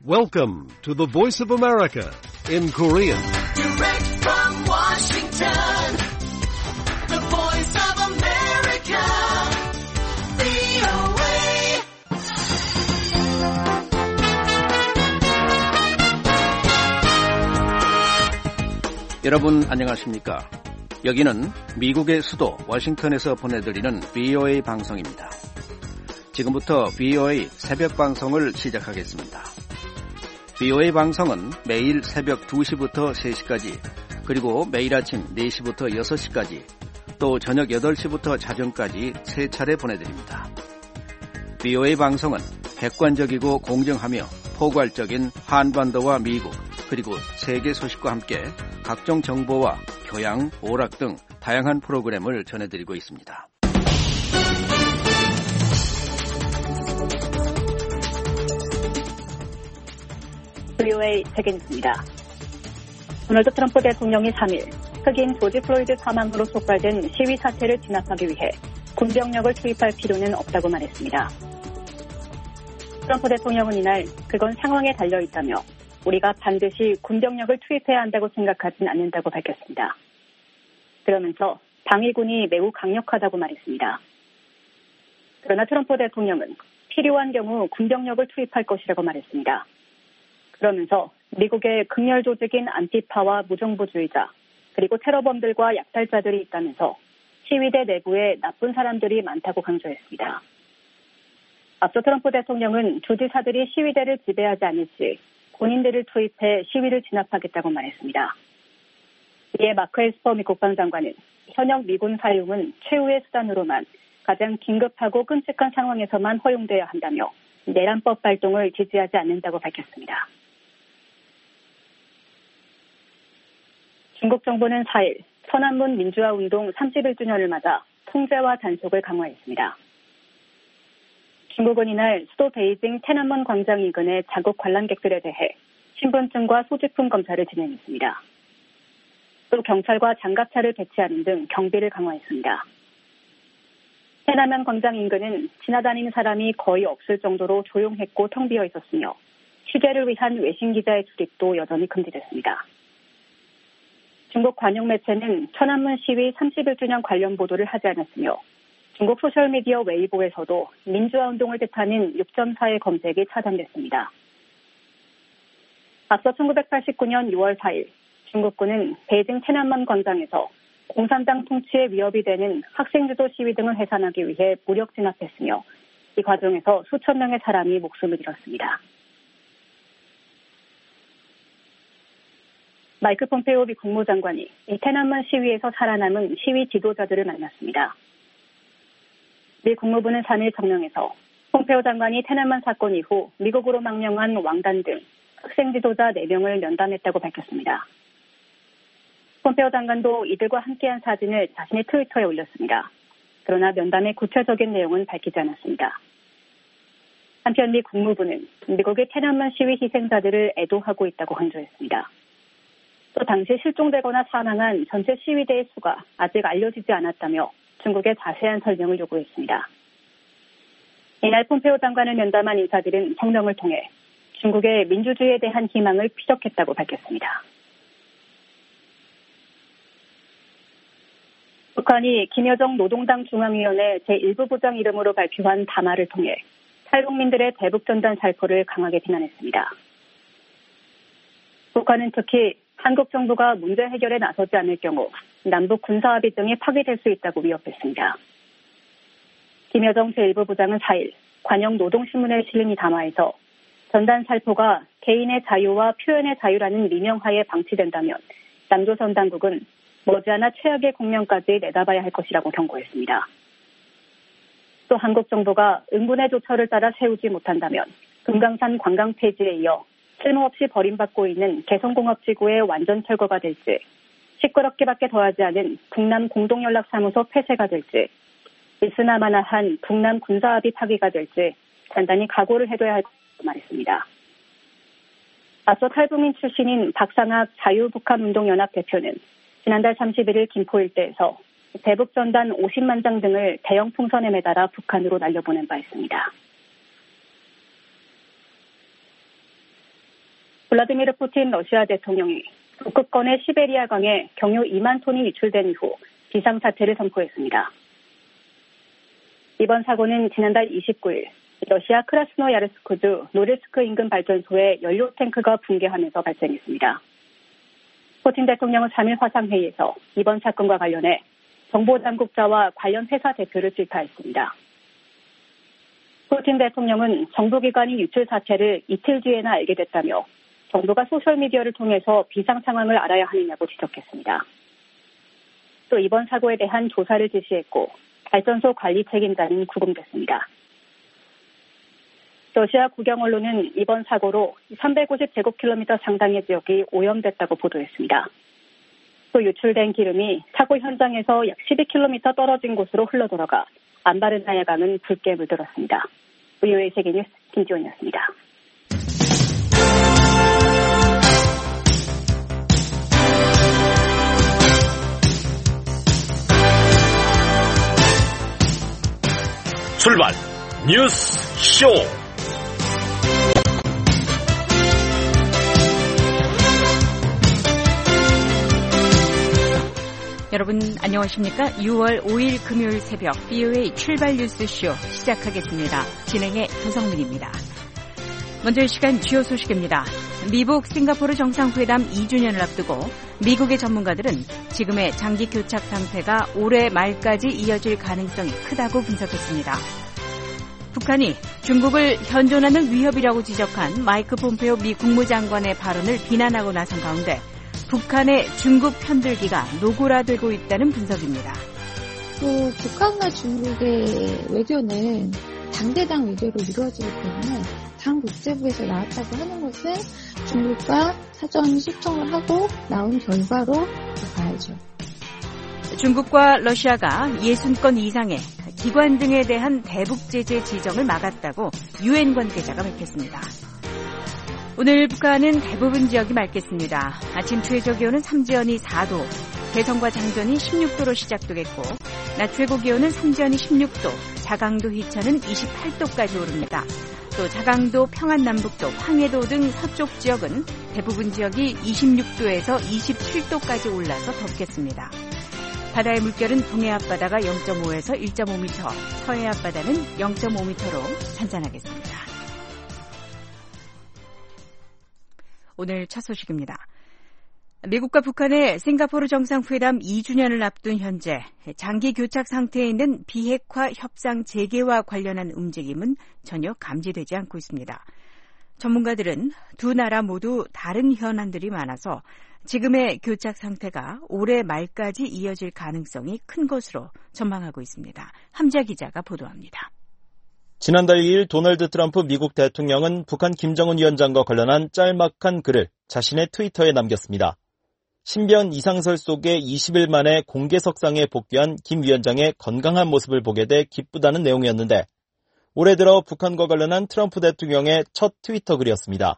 Welcome to the Voice of America in Korean. Direct from Washington, the Voice of America, VOA. 여러분 안녕하십니까? 여기는 미국의 수도 워싱턴에서 보내드리는 VOA 방송입니다. 지금부터 VOA 새벽 방송을 시작하겠습니다. VOA 방송은 매일 새벽 2시부터 3시까지, 그리고 매일 아침 4시부터 6시까지, 또 저녁 8시부터 자정까지 3차례 보내드립니다. VOA 방송은 객관적이고 공정하며 포괄적인 한반도와 미국, 그리고 세계 소식과 함께 각종 정보와 교양, 오락 등 다양한 프로그램을 전해드리고 있습니다. VOA 책임입니다. 도널드 트럼프 대통령이 3일 흑인 조지 플로이드 사망으로 촉발된 시위 사태를 진압하기 위해 군병력을 투입할 필요는 없다고 말했습니다. 트럼프 대통령은 이날 그건 상황에 달려있다며 우리가 반드시 군병력을 투입해야 한다고 생각하진 않는다고 밝혔습니다. 그러면서 방위군이 매우 강력하다고 말했습니다. 그러나 트럼프 대통령은 필요한 경우 군병력을 투입할 것이라고 말했습니다. 그러면서 미국의 극렬 조직인 안티파와 무정부주의자, 그리고 테러범들과 약탈자들이 있다면서 시위대 내부에 나쁜 사람들이 많다고 강조했습니다. 앞서 트럼프 대통령은 주지사들이 시위대를 지배하지 않을지 군인들을 투입해 시위를 진압하겠다고 말했습니다. 이에 마크 에스퍼 미국 국방장관은 현역 미군 사용은 최후의 수단으로만 가장 긴급하고 끔찍한 상황에서만 허용되어야 한다며 내란법 발동을 지지하지 않는다고 밝혔습니다. 중국 정부는 4일 천안문 민주화 운동 31주년을 맞아 통제와 단속을 강화했습니다. 중국은 이날 수도 베이징天安문 광장 인근의 자국 관람객들에 대해 신분증과 소지품 검사를 진행했습니다. 또 경찰과 장갑차를 배치하는 등 경비를 강화했습니다.天安문 광장 인근은 지나다니는 사람이 거의 없을 정도로 조용했고 텅 비어 있었으며 취재를 위한 외신 기자의 출입도 여전히 금지됐습니다. 중국 관영 매체는 천안문 시위 31주년 관련 보도를 하지 않았으며 중국 소셜미디어 웨이보에서도 민주화 운동을 뜻하는 6.4의 검색이 차단됐습니다. 앞서 1989년 6월 4일 중국군은 베이징天安문 광장에서 공산당 통치에 위협이 되는 학생주도 시위 등을 해산하기 위해 무력 진압했으며 이 과정에서 수천 명의 사람이 목숨을 잃었습니다. 마이크 폼페이오 미 국무장관이 이天安문 시위에서 살아남은 시위 지도자들을 만났습니다. 미 국무부는 3일 성명에서 폼페이오 장관이天安문 사건 이후 미국으로 망명한 왕단 등 학생 지도자 4명을 면담했다고 밝혔습니다. 폼페이오 장관도 이들과 함께한 사진을 자신의 트위터에 올렸습니다. 그러나 면담의 구체적인 내용은 밝히지 않았습니다. 한편 미 국무부는 미국의天安문 시위 희생자들을 애도하고 있다고 강조했습니다. 또 당시 실종되거나 사망한 전체 시위대의 수가 아직 알려지지 않았다며 중국의 자세한 설명을 요구했습니다. 이날 폼페이오 장관을 면담한 인사들은 성명을 통해 중국의 민주주의에 대한 희망을 피력했다고 밝혔습니다. 북한이 김여정 노동당 중앙위원회 제1부부장 이름으로 발표한 담화를 통해 탈북민들의 대북전단 살포를 강하게 비난했습니다. 북한은 특히 한국 정부가 문제 해결에 나서지 않을 경우 남북 군사합의 등이 파기될 수 있다고 위협했습니다. 김여정 제1부부장은 4일 관영 노동신문에 실린 이 담화에서 전단 살포가 개인의 자유와 표현의 자유라는 미명하에 방치된다면 남조선 당국은 머지않아 최악의 국면까지 내다봐야 할 것이라고 경고했습니다. 또 한국 정부가 응분의 조처를 따라 세우지 못한다면 금강산 관광 폐지에 이어 쓸모없이 버림받고 있는 개성공업지구의 완전 철거가 될지, 시끄럽기밖에 더하지 않은 북남 공동연락사무소 폐쇄가 될지, 있으나마나한 북남 군사합의 파기가 될지 단단히 각오를 해둬야 할 것이라고 말했습니다. 앞서 탈북민 출신인 박상학 자유북한운동연합 대표는 지난달 31일 김포 일대에서 대북전단 50만 장 등을 대형 풍선에 매달아 북한으로 날려보낸 바 있습니다. 블라디미르 푸틴 러시아 대통령이 북극권의 시베리아강에 경유 2만 톤이 유출된 이후 비상사태를 선포했습니다. 이번 사고는 지난달 29일 러시아 크라스노야르스크주 노릴스크 인근 발전소의 연료 탱크가 붕괴하면서 발생했습니다. 푸틴 대통령은 3일 화상회의에서 이번 사건과 관련해 정보당국자와 관련 회사 대표를 질타했습니다. 푸틴 대통령은 정부기관이 유출 사태를 이틀 뒤에나 알게 됐다며 정부가 소셜미디어를 통해서 비상 상황을 알아야 하느냐고 지적했습니다. 또 이번 사고에 대한 조사를 지시했고 발전소 관리 책임자는 구금됐습니다. 러시아 국영 언론은 이번 사고로 350제곱킬로미터 상당의 지역이 오염됐다고 보도했습니다. 또 유출된 기름이 사고 현장에서 약 12km 떨어진 곳으로 흘러들어가 안바르나야 강은 붉게 물들었습니다. VOA 세계뉴스 김지원이었습니다. 출발 뉴스 쇼. 여러분 안녕하십니까? 6월 5일 금요일 새벽 VOA 출발 뉴스쇼 시작하겠습니다. 진행의 조성민입니다. 먼저 이 시간 주요 소식입니다. 미국 싱가포르 정상회담 2주년을 앞두고 미국의 전문가들은 지금의 장기 교착 상태가 올해 말까지 이어질 가능성이 크다고 분석했습니다. 북한이 중국을 현존하는 위협이라고 지적한 마이크 폼페오 미 국무장관의 발언을 비난하고 나선 가운데 북한의 중국 편들기가 노골화되고 있다는 분석입니다. 또 북한과 중국의 외교는 당대당 외교로 이루어지기 때문에 당 국제부에서 나왔다고 하는 것은 중국과 사전 소통을 하고 나온 결과로 봐야죠. 중국과 러시아가 60건 이상의 기관 등에 대한 대북 제재 지정을 막았다고 유엔 관계자가 밝혔습니다. 오늘 북한은 대부분 지역이 맑겠습니다. 아침 최저 기온은 삼지연이 4도, 대성과 장전이 16도로 시작되겠고 낮 최고 기온은 삼지연이 16도, 자강도 희천은 28도까지 오릅니다. 또 자강도, 평안남북도, 황해도 등 서쪽 지역은 대부분 지역이 26도에서 27도까지 올라서 덥겠습니다. 바다의 물결은 동해 앞바다가 0.5에서 1.5m, 서해 앞바다는 0.5m로 잔잔하겠습니다. 오늘 첫 소식입니다. 미국과 북한의 싱가포르 정상회담 2주년을 앞둔 현재 장기 교착 상태에 있는 비핵화 협상 재개와 관련한 움직임은 전혀 감지되지 않고 있습니다. 전문가들은 두 나라 모두 다른 현안들이 많아서 지금의 교착 상태가 올해 말까지 이어질 가능성이 큰 것으로 전망하고 있습니다. 함자 기자가 보도합니다. 지난달 2일 도널드 트럼프 미국 대통령은 북한 김정은 위원장과 관련한 짤막한 글을 자신의 트위터에 남겼습니다. 신변 이상설 속에 20일 만에 공개석상에 복귀한 김 위원장의 건강한 모습을 보게 돼 기쁘다는 내용이었는데 올해 들어 북한과 관련한 트럼프 대통령의 첫 트위터 글이었습니다.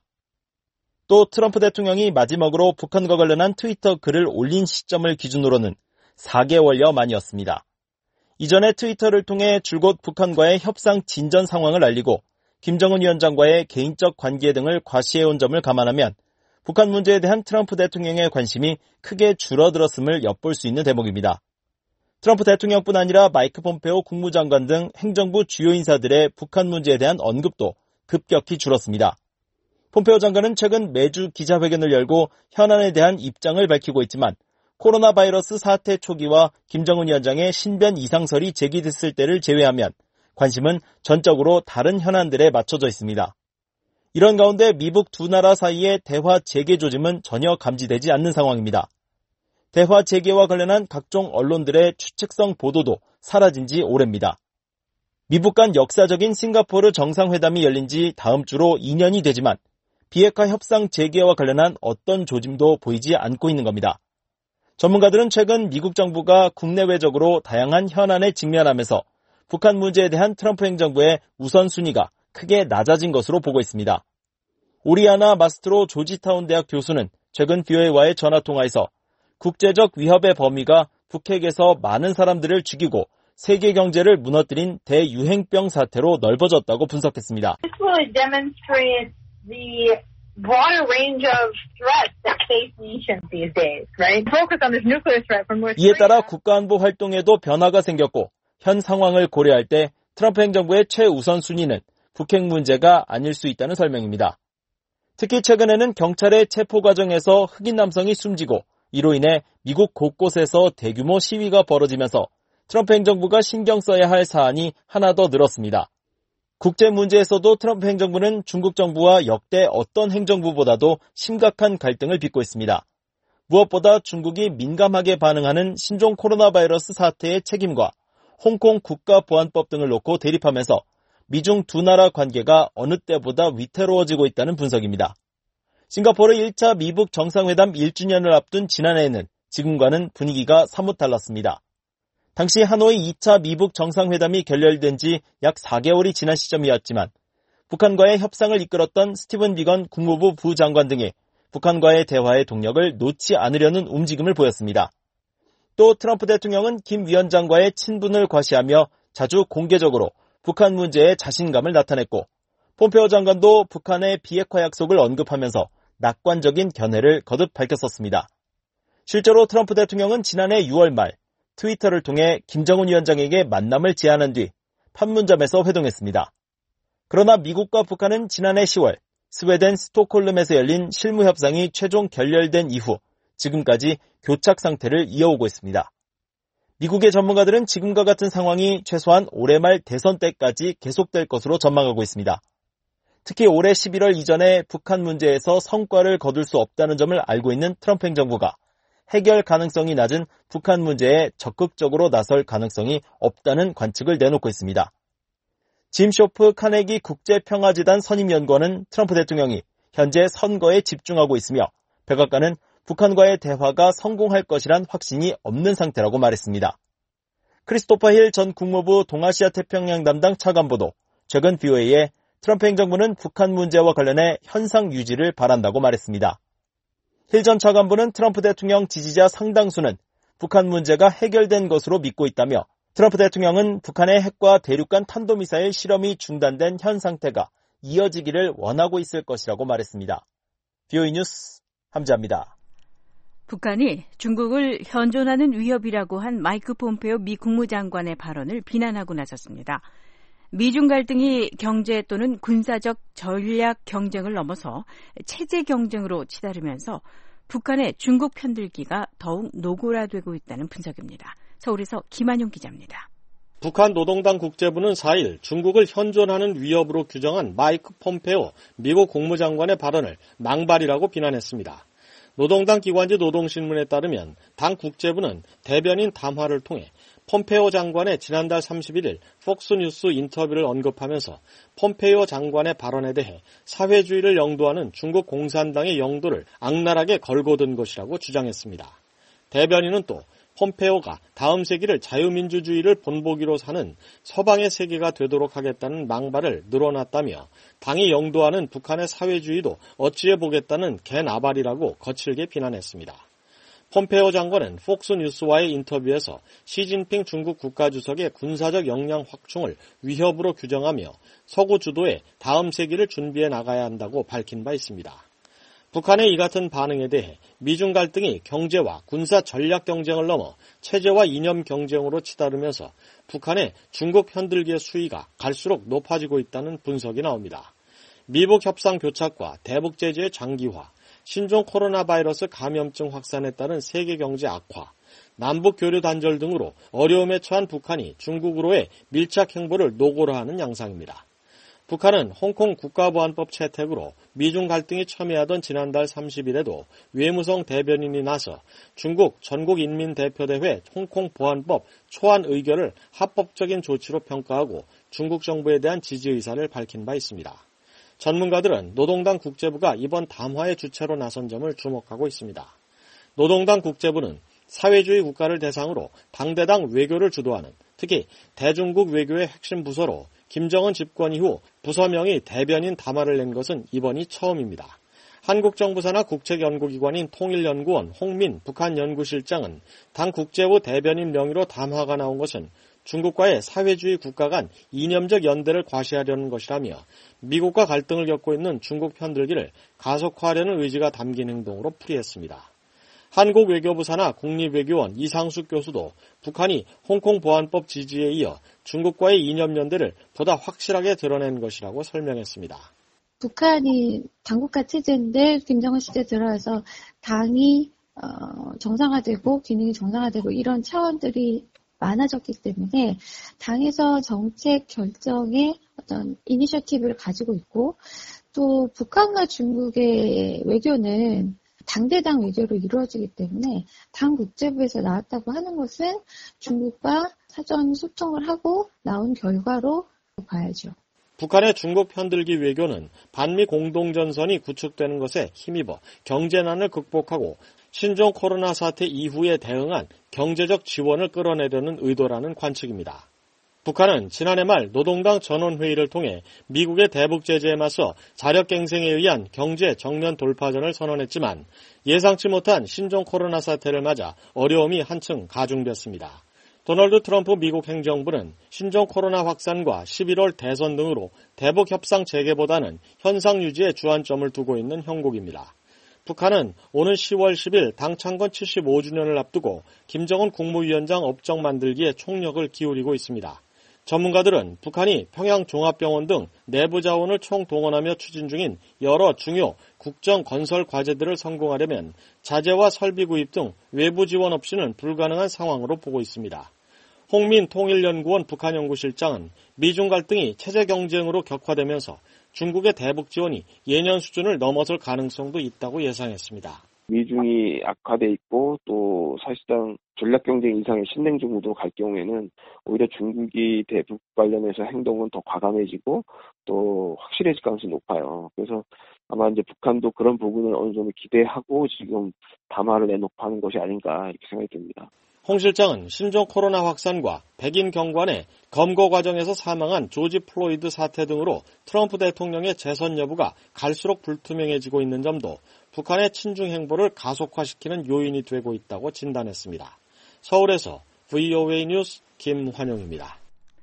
또 트럼프 대통령이 마지막으로 북한과 관련한 트위터 글을 올린 시점을 기준으로는 4개월여 만이었습니다. 이전에 트위터를 통해 줄곧 북한과의 협상 진전 상황을 알리고 김정은 위원장과의 개인적 관계 등을 과시해온 점을 감안하면 북한 문제에 대한 트럼프 대통령의 관심이 크게 줄어들었음을 엿볼 수 있는 대목입니다. 트럼프 대통령뿐 아니라 마이크 폼페오 국무장관 등 행정부 주요 인사들의 북한 문제에 대한 언급도 급격히 줄었습니다. 폼페오 장관은 최근 매주 기자회견을 열고 현안에 대한 입장을 밝히고 있지만 코로나 바이러스 사태 초기와 김정은 위원장의 신변 이상설이 제기됐을 때를 제외하면 관심은 전적으로 다른 현안들에 맞춰져 있습니다. 이런 가운데 미북 두 나라 사이의 대화 재개 조짐은 전혀 감지되지 않는 상황입니다. 대화 재개와 관련한 각종 언론들의 추측성 보도도 사라진 지 오래입니다. 미북 간 역사적인 싱가포르 정상회담이 열린 지 다음 주로 2년이 되지만 비핵화 협상 재개와 관련한 어떤 조짐도 보이지 않고 있는 겁니다. 전문가들은 최근 미국 정부가 국내외적으로 다양한 현안에 직면하면서 북한 문제에 대한 트럼프 행정부의 우선순위가 크게 낮아진 것으로 보고 있습니다. 오리아나 마스트로 조지타운 대학 교수는 최근 VOA와의 전화통화에서 국제적 위협의 범위가 북핵에서 많은 사람들을 죽이고 세계 경제를 무너뜨린 대유행병 사태로 넓어졌다고 분석했습니다. This will demonstrate the broader range of threats that face nations these days, right? Focus on this nuclear threat from North 이에 Korea. 따라 국가안보 활동에도 변화가 생겼고 현 상황을 고려할 때 트럼프 행정부의 최우선 순위는 북핵 문제가 아닐 수 있다는 설명입니다. 특히 최근에는 경찰의 체포 과정에서 흑인 남성이 숨지고 이로 인해 미국 곳곳에서 대규모 시위가 벌어지면서 트럼프 행정부가 신경 써야 할 사안이 하나 더 늘었습니다. 국제 문제에서도 트럼프 행정부는 중국 정부와 역대 어떤 행정부보다도 심각한 갈등을 빚고 있습니다. 무엇보다 중국이 민감하게 반응하는 신종 코로나 바이러스 사태의 책임과 홍콩 국가보안법 등을 놓고 대립하면서 미중 두 나라 관계가 어느 때보다 위태로워지고 있다는 분석입니다. 싱가포르 1차 미북 정상회담 1주년을 앞둔 지난해에는 지금과는 분위기가 사뭇 달랐습니다. 당시 하노이 2차 미북 정상회담이 결렬된 지 약 4개월이 지난 시점이었지만 북한과의 협상을 이끌었던 스티븐 비건 국무부 부장관 등이 북한과의 대화의 동력을 놓지 않으려는 움직임을 보였습니다. 또 트럼프 대통령은 김 위원장과의 친분을 과시하며 자주 공개적으로 북한 문제에 자신감을 나타냈고 폼페오 장관도 북한의 비핵화 약속을 언급하면서 낙관적인 견해를 거듭 밝혔었습니다. 실제로 트럼프 대통령은 지난해 6월 말 트위터를 통해 김정은 위원장에게 만남을 제안한 뒤 판문점에서 회동했습니다. 그러나 미국과 북한은 지난해 10월 스웨덴 스톡홀름에서 열린 실무협상이 최종 결렬된 이후 지금까지 교착 상태를 이어오고 있습니다. 미국의 전문가들은 지금과 같은 상황이 최소한 올해 말 대선 때까지 계속될 것으로 전망하고 있습니다. 특히 올해 11월 이전에 북한 문제에서 성과를 거둘 수 없다는 점을 알고 있는 트럼프 행정부가 해결 가능성이 낮은 북한 문제에 적극적으로 나설 가능성이 없다는 관측을 내놓고 있습니다. 짐 쇼프 카네기 국제평화재단 선임연구원은 트럼프 대통령이 현재 선거에 집중하고 있으며 백악관은 북한과의 대화가 성공할 것이란 확신이 없는 상태라고 말했습니다. 크리스토퍼 힐 전 국무부 동아시아 태평양 담당 차관보도 최근 BOA에 트럼프 행정부는 북한 문제와 관련해 현상 유지를 바란다고 말했습니다. 힐 전 차관보는 트럼프 대통령 지지자 상당수는 북한 문제가 해결된 것으로 믿고 있다며 트럼프 대통령은 북한의 핵과 대륙간 탄도미사일 실험이 중단된 현 상태가 이어지기를 원하고 있을 것이라고 말했습니다. BOA 뉴스 함지아입니다. 북한이 중국을 현존하는 위협이라고 한 마이크 폼페오 미 국무장관의 발언을 비난하고 나섰습니다. 미중 갈등이 경제 또는 군사적 전략 경쟁을 넘어서 체제 경쟁으로 치달으면서 북한의 중국 편들기가 더욱 노골화되고 있다는 분석입니다. 서울에서 김한용 기자입니다. 북한 노동당 국제부는 4일 중국을 현존하는 위협으로 규정한 마이크 폼페오 미국 국무장관의 발언을 망발이라고 비난했습니다. 노동당 기관지 노동신문에 따르면 당 국제부는 대변인 담화를 통해 폼페오 장관의 지난달 31일 폭스뉴스 인터뷰를 언급하면서 폼페오 장관의 발언에 대해 사회주의를 영도하는 중국 공산당의 영도를 악랄하게 걸고든 것이라고 주장했습니다. 대변인은 또 폼페오가 다음 세기를 자유민주주의를 본보기로 사는 서방의 세계가 되도록 하겠다는 망발을 늘어놨다며 당이 영도하는 북한의 사회주의도 어찌해보겠다는 개나발이라고 거칠게 비난했습니다. 폼페오 장관은 폭스뉴스와의 인터뷰에서 시진핑 중국 국가주석의 군사적 역량 확충을 위협으로 규정하며 서구 주도의 다음 세기를 준비해 나가야 한다고 밝힌 바 있습니다. 북한의 이 같은 반응에 대해 미중 갈등이 경제와 군사 전략 경쟁을 넘어 체제와 이념 경쟁으로 치달으면서 북한의 중국 편들기의 수위가 갈수록 높아지고 있다는 분석이 나옵니다. 미북 협상 교착과 대북 제재의 장기화, 신종 코로나 바이러스 감염증 확산에 따른 세계 경제 악화, 남북 교류 단절 등으로 어려움에 처한 북한이 중국으로의 밀착 행보를 노골화하는 양상입니다. 북한은 홍콩 국가보안법 채택으로 미중 갈등이 첨예하던 지난달 30일에도 외무성 대변인이 나서 중국 전국인민대표대회 홍콩 보안법 초안 의결을 합법적인 조치로 평가하고 중국 정부에 대한 지지 의사를 밝힌 바 있습니다. 전문가들은 노동당 국제부가 이번 담화의 주체로 나선 점을 주목하고 있습니다. 노동당 국제부는 사회주의 국가를 대상으로 당대당 외교를 주도하는 특히 대중국 외교의 핵심 부서로 김정은 집권 이후 부서명의 대변인 담화를 낸 것은 이번이 처음입니다. 한국 정부 산하 국책연구기관인 통일연구원 홍민 북한연구실장은 당 국제부 대변인 명의로 담화가 나온 것은 중국과의 사회주의 국가 간 이념적 연대를 과시하려는 것이라며 미국과 갈등을 겪고 있는 중국 편들기를 가속화하려는 의지가 담긴 행동으로 풀이했습니다. 한국 외교부 산하 국립외교원 이상숙 교수도 북한이 홍콩 보안법 지지에 이어 중국과의 이념 연대를 보다 확실하게 드러낸 것이라고 설명했습니다. 북한이 당국가 체제인데 김정은 시대 들어와서 당이 정상화되고 기능이 정상화되고 이런 차원들이 많아졌기 때문에 당에서 정책 결정의 어떤 이니셔티브를 가지고 있고 또 북한과 중국의 외교는 당대당 외교로 이루어지기 때문에 당 국제부에서 나왔다고 하는 것은 중국과 사전 소통을 하고 나온 결과로 봐야죠. 북한의 중국 편들기 외교는 반미 공동전선이 구축되는 것에 힘입어 경제난을 극복하고 신종 코로나 사태 이후에 대응한 경제적 지원을 끌어내려는 의도라는 관측입니다. 북한은 지난해 말 노동당 전원회의를 통해 미국의 대북 제재에 맞서 자력갱생에 의한 경제 정면 돌파전을 선언했지만 예상치 못한 신종 코로나 사태를 맞아 어려움이 한층 가중됐습니다. 도널드 트럼프 미국 행정부는 신종 코로나 확산과 11월 대선 등으로 대북 협상 재개보다는 현상 유지에 주안점을 두고 있는 형국입니다. 북한은 오는 10월 10일 당 창건 75주년을 앞두고 김정은 국무위원장 업적 만들기에 총력을 기울이고 있습니다. 전문가들은 북한이 평양종합병원 등 내부 자원을 총동원하며 추진 중인 여러 중요 국정 건설 과제들을 성공하려면 자재와 설비 구입 등 외부 지원 없이는 불가능한 상황으로 보고 있습니다. 홍민 통일연구원 북한연구실장은 미중 갈등이 체제 경쟁으로 격화되면서 중국의 대북 지원이 예년 수준을 넘어설 가능성도 있다고 예상했습니다. 미중이 악화돼 있고 또 사실상 전략경쟁 이상의 신냉전 구도로 갈 경우에는 오히려 중국이 대북 관련해서 행동은 더 과감해지고 또 확실해질 가능성이 높아요. 그래서 아마 이제 북한도 그런 부분을 어느 정도 기대하고 지금 담화를 내놓고 하는 것이 아닌가 이렇게 생각이 듭니다. 홍 실장은 신종 코로나 확산과 백인 경관의 검거 과정에서 사망한 조지 플로이드 사태 등으로 트럼프 대통령의 재선 여부가 갈수록 불투명해지고 있는 점도 북한의 친중 행보를 가속화시키는 요인이 되고 있다고 진단했습니다. 서울에서 VOA 뉴스 김환용입니다.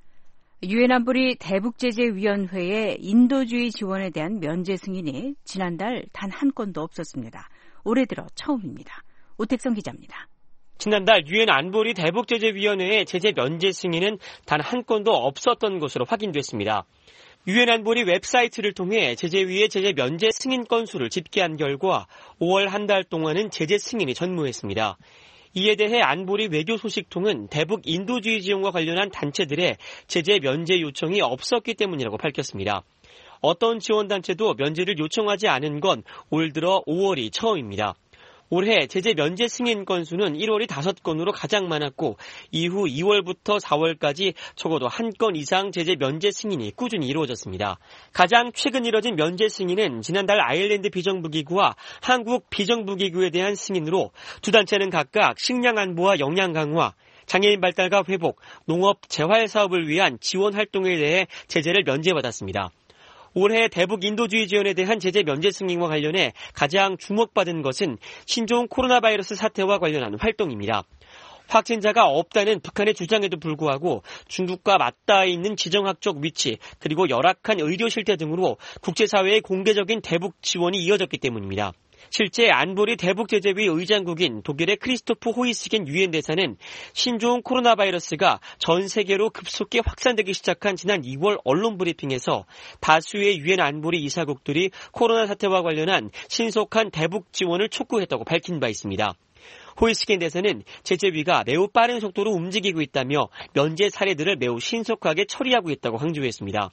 유엔 안보리 대북제재위원회의 인도주의 지원에 대한 면제 승인이 지난달 단 한 건도 없었습니다. 올해 들어 처음입니다. 오택성 기자입니다. 지난달 유엔 안보리 대북제재위원회의 제재 면제 승인은 단 한 건도 없었던 것으로 확인됐습니다. 유엔 안보리 웹사이트를 통해 제재위의 제재 면제 승인 건수를 집계한 결과 5월 한 달 동안은 제재 승인이 전무했습니다. 이에 대해 안보리 외교소식통은 대북 인도주의 지원과 관련한 단체들의 제재 면제 요청이 없었기 때문이라고 밝혔습니다. 어떤 지원단체도 면제를 요청하지 않은 건 올 들어 5월이 처음입니다. 올해 제재 면제 승인 건수는 1월이 5건으로 가장 많았고 이후 2월부터 4월까지 적어도 한 건 이상 제재 면제 승인이 꾸준히 이루어졌습니다. 가장 최근 이뤄진 면제 승인은 지난달 아일랜드 비정부기구와 한국 비정부기구에 대한 승인으로 두 단체는 각각 식량 안보와 역량 강화, 장애인 발달과 회복, 농업 재활 사업을 위한 지원 활동에 대해 제재를 면제받았습니다. 올해 대북 인도주의 지원에 대한 제재 면제 승인과 관련해 가장 주목받은 것은 신종 코로나 바이러스 사태와 관련한 활동입니다. 확진자가 없다는 북한의 주장에도 불구하고 중국과 맞닿아 있는 지정학적 위치 그리고 열악한 의료 실태 등으로 국제사회의 공개적인 대북 지원이 이어졌기 때문입니다. 실제 안보리 대북제재위 의장국인 독일의 크리스토프 호이스겐 유엔 대사는 신종 코로나 바이러스가 전 세계로 급속히 확산되기 시작한 지난 2월 언론 브리핑에서 다수의 유엔 안보리 이사국들이 코로나 사태와 관련한 신속한 대북 지원을 촉구했다고 밝힌 바 있습니다. 호이스겐 대사는 제재위가 매우 빠른 속도로 움직이고 있다며 면제 사례들을 매우 신속하게 처리하고 있다고 강조했습니다.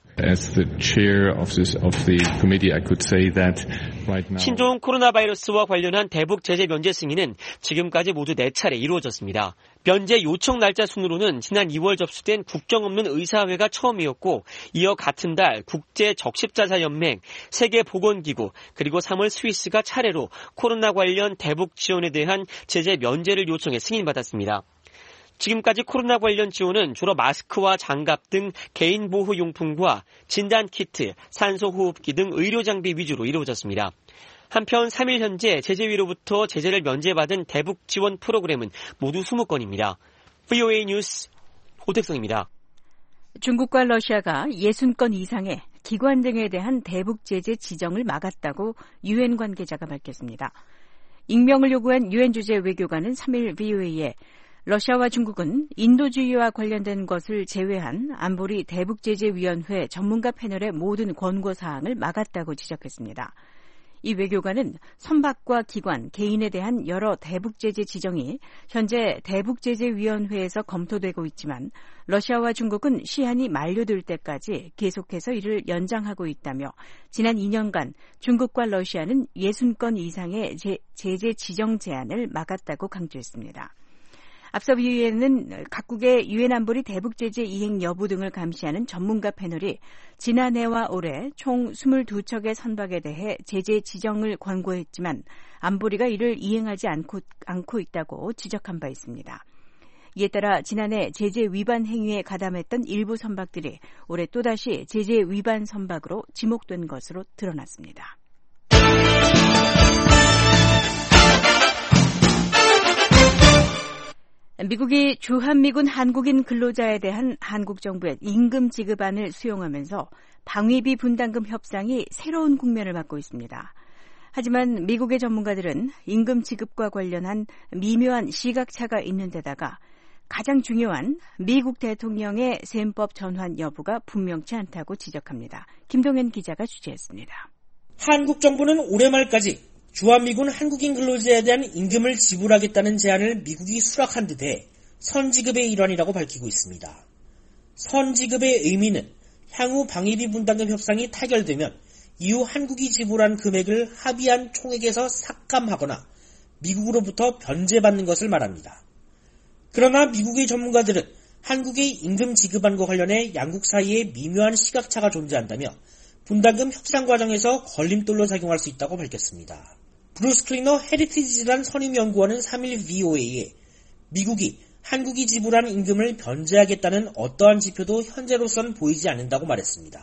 신종 코로나 바이러스와 관련한 대북 제재 면제 승인은 지금까지 모두 4차례 이루어졌습니다. 면제 요청 날짜 순으로는 지난 2월 접수된 국경 없는 의사회가 처음이었고 이어 같은 달 국제적십자사연맹, 세계보건기구 그리고 3월 스위스가 차례로 코로나 관련 대북 지원에 대한 제재 면제를 요청해 승인받았습니다. 지금까지 코로나 관련 지원은 주로 마스크와 장갑 등 개인보호용품과 진단키트, 산소호흡기 등 의료장비 위주로 이루어졌습니다. 한편 3일 현재 제재위로부터 제재를 면제받은 대북 지원 프로그램은 모두 20건입니다. VOA 뉴스 호teg성입니다. 중국과 러시아가 60건 이상의 기관 등에 대한 대북 제재 지정을 막았다고 유엔 관계자가 밝혔습니다. 익명을 요구한 유엔 주재 외교관은 3일 VOA에 러시아와 중국은 인도주의와 관련된 것을 제외한 안보리 대북제재위원회 전문가 패널의 모든 권고사항을 막았다고 지적했습니다. 이 외교관은 선박과 기관, 개인에 대한 여러 대북제재 지정이 현재 대북제재위원회에서 검토되고 있지만 러시아와 중국은 시한이 만료될 때까지 계속해서 이를 연장하고 있다며 지난 2년간 중국과 러시아는 60건 이상의 제재 지정 제안을 막았다고 강조했습니다. 앞서 VOA는 각국의 유엔 안보리 대북 제재 이행 여부 등을 감시하는 전문가 패널이 지난해와 올해 총 22척의 선박에 대해 제재 지정을 권고했지만 안보리가 이를 이행하지 않고 있다고 지적한 바 있습니다. 이에 따라 지난해 제재 위반 행위에 가담했던 일부 선박들이 올해 또다시 제재 위반 선박으로 지목된 것으로 드러났습니다. 미국이 주한미군 한국인 근로자에 대한 한국 정부의 임금 지급안을 수용하면서 방위비 분담금 협상이 새로운 국면을 맞고 있습니다. 하지만 미국의 전문가들은 임금 지급과 관련한 미묘한 시각차가 있는 데다가 가장 중요한 미국 대통령의 셈법 전환 여부가 분명치 않다고 지적합니다. 김동현 기자가 취재했습니다. 한국 정부는 올해 말까지 주한미군 한국인 근로자에 대한 임금을 지불하겠다는 제안을 미국이 수락한 데 대해 선지급의 일환이라고 밝히고 있습니다. 선지급의 의미는 향후 방위비 분담금 협상이 타결되면 이후 한국이 지불한 금액을 합의한 총액에서 삭감하거나 미국으로부터 변제받는 것을 말합니다. 그러나 미국의 전문가들은 한국의 임금 지급안과 관련해 양국 사이에 미묘한 시각차가 존재한다며 분담금 협상 과정에서 걸림돌로 작용할 수 있다고 밝혔습니다. 브루스 클리너 헤리티지 재단 선임연구원은 3일 VOA에 미국이 한국이 지불한 임금을 변제하겠다는 어떠한 지표도 현재로선 보이지 않는다고 말했습니다.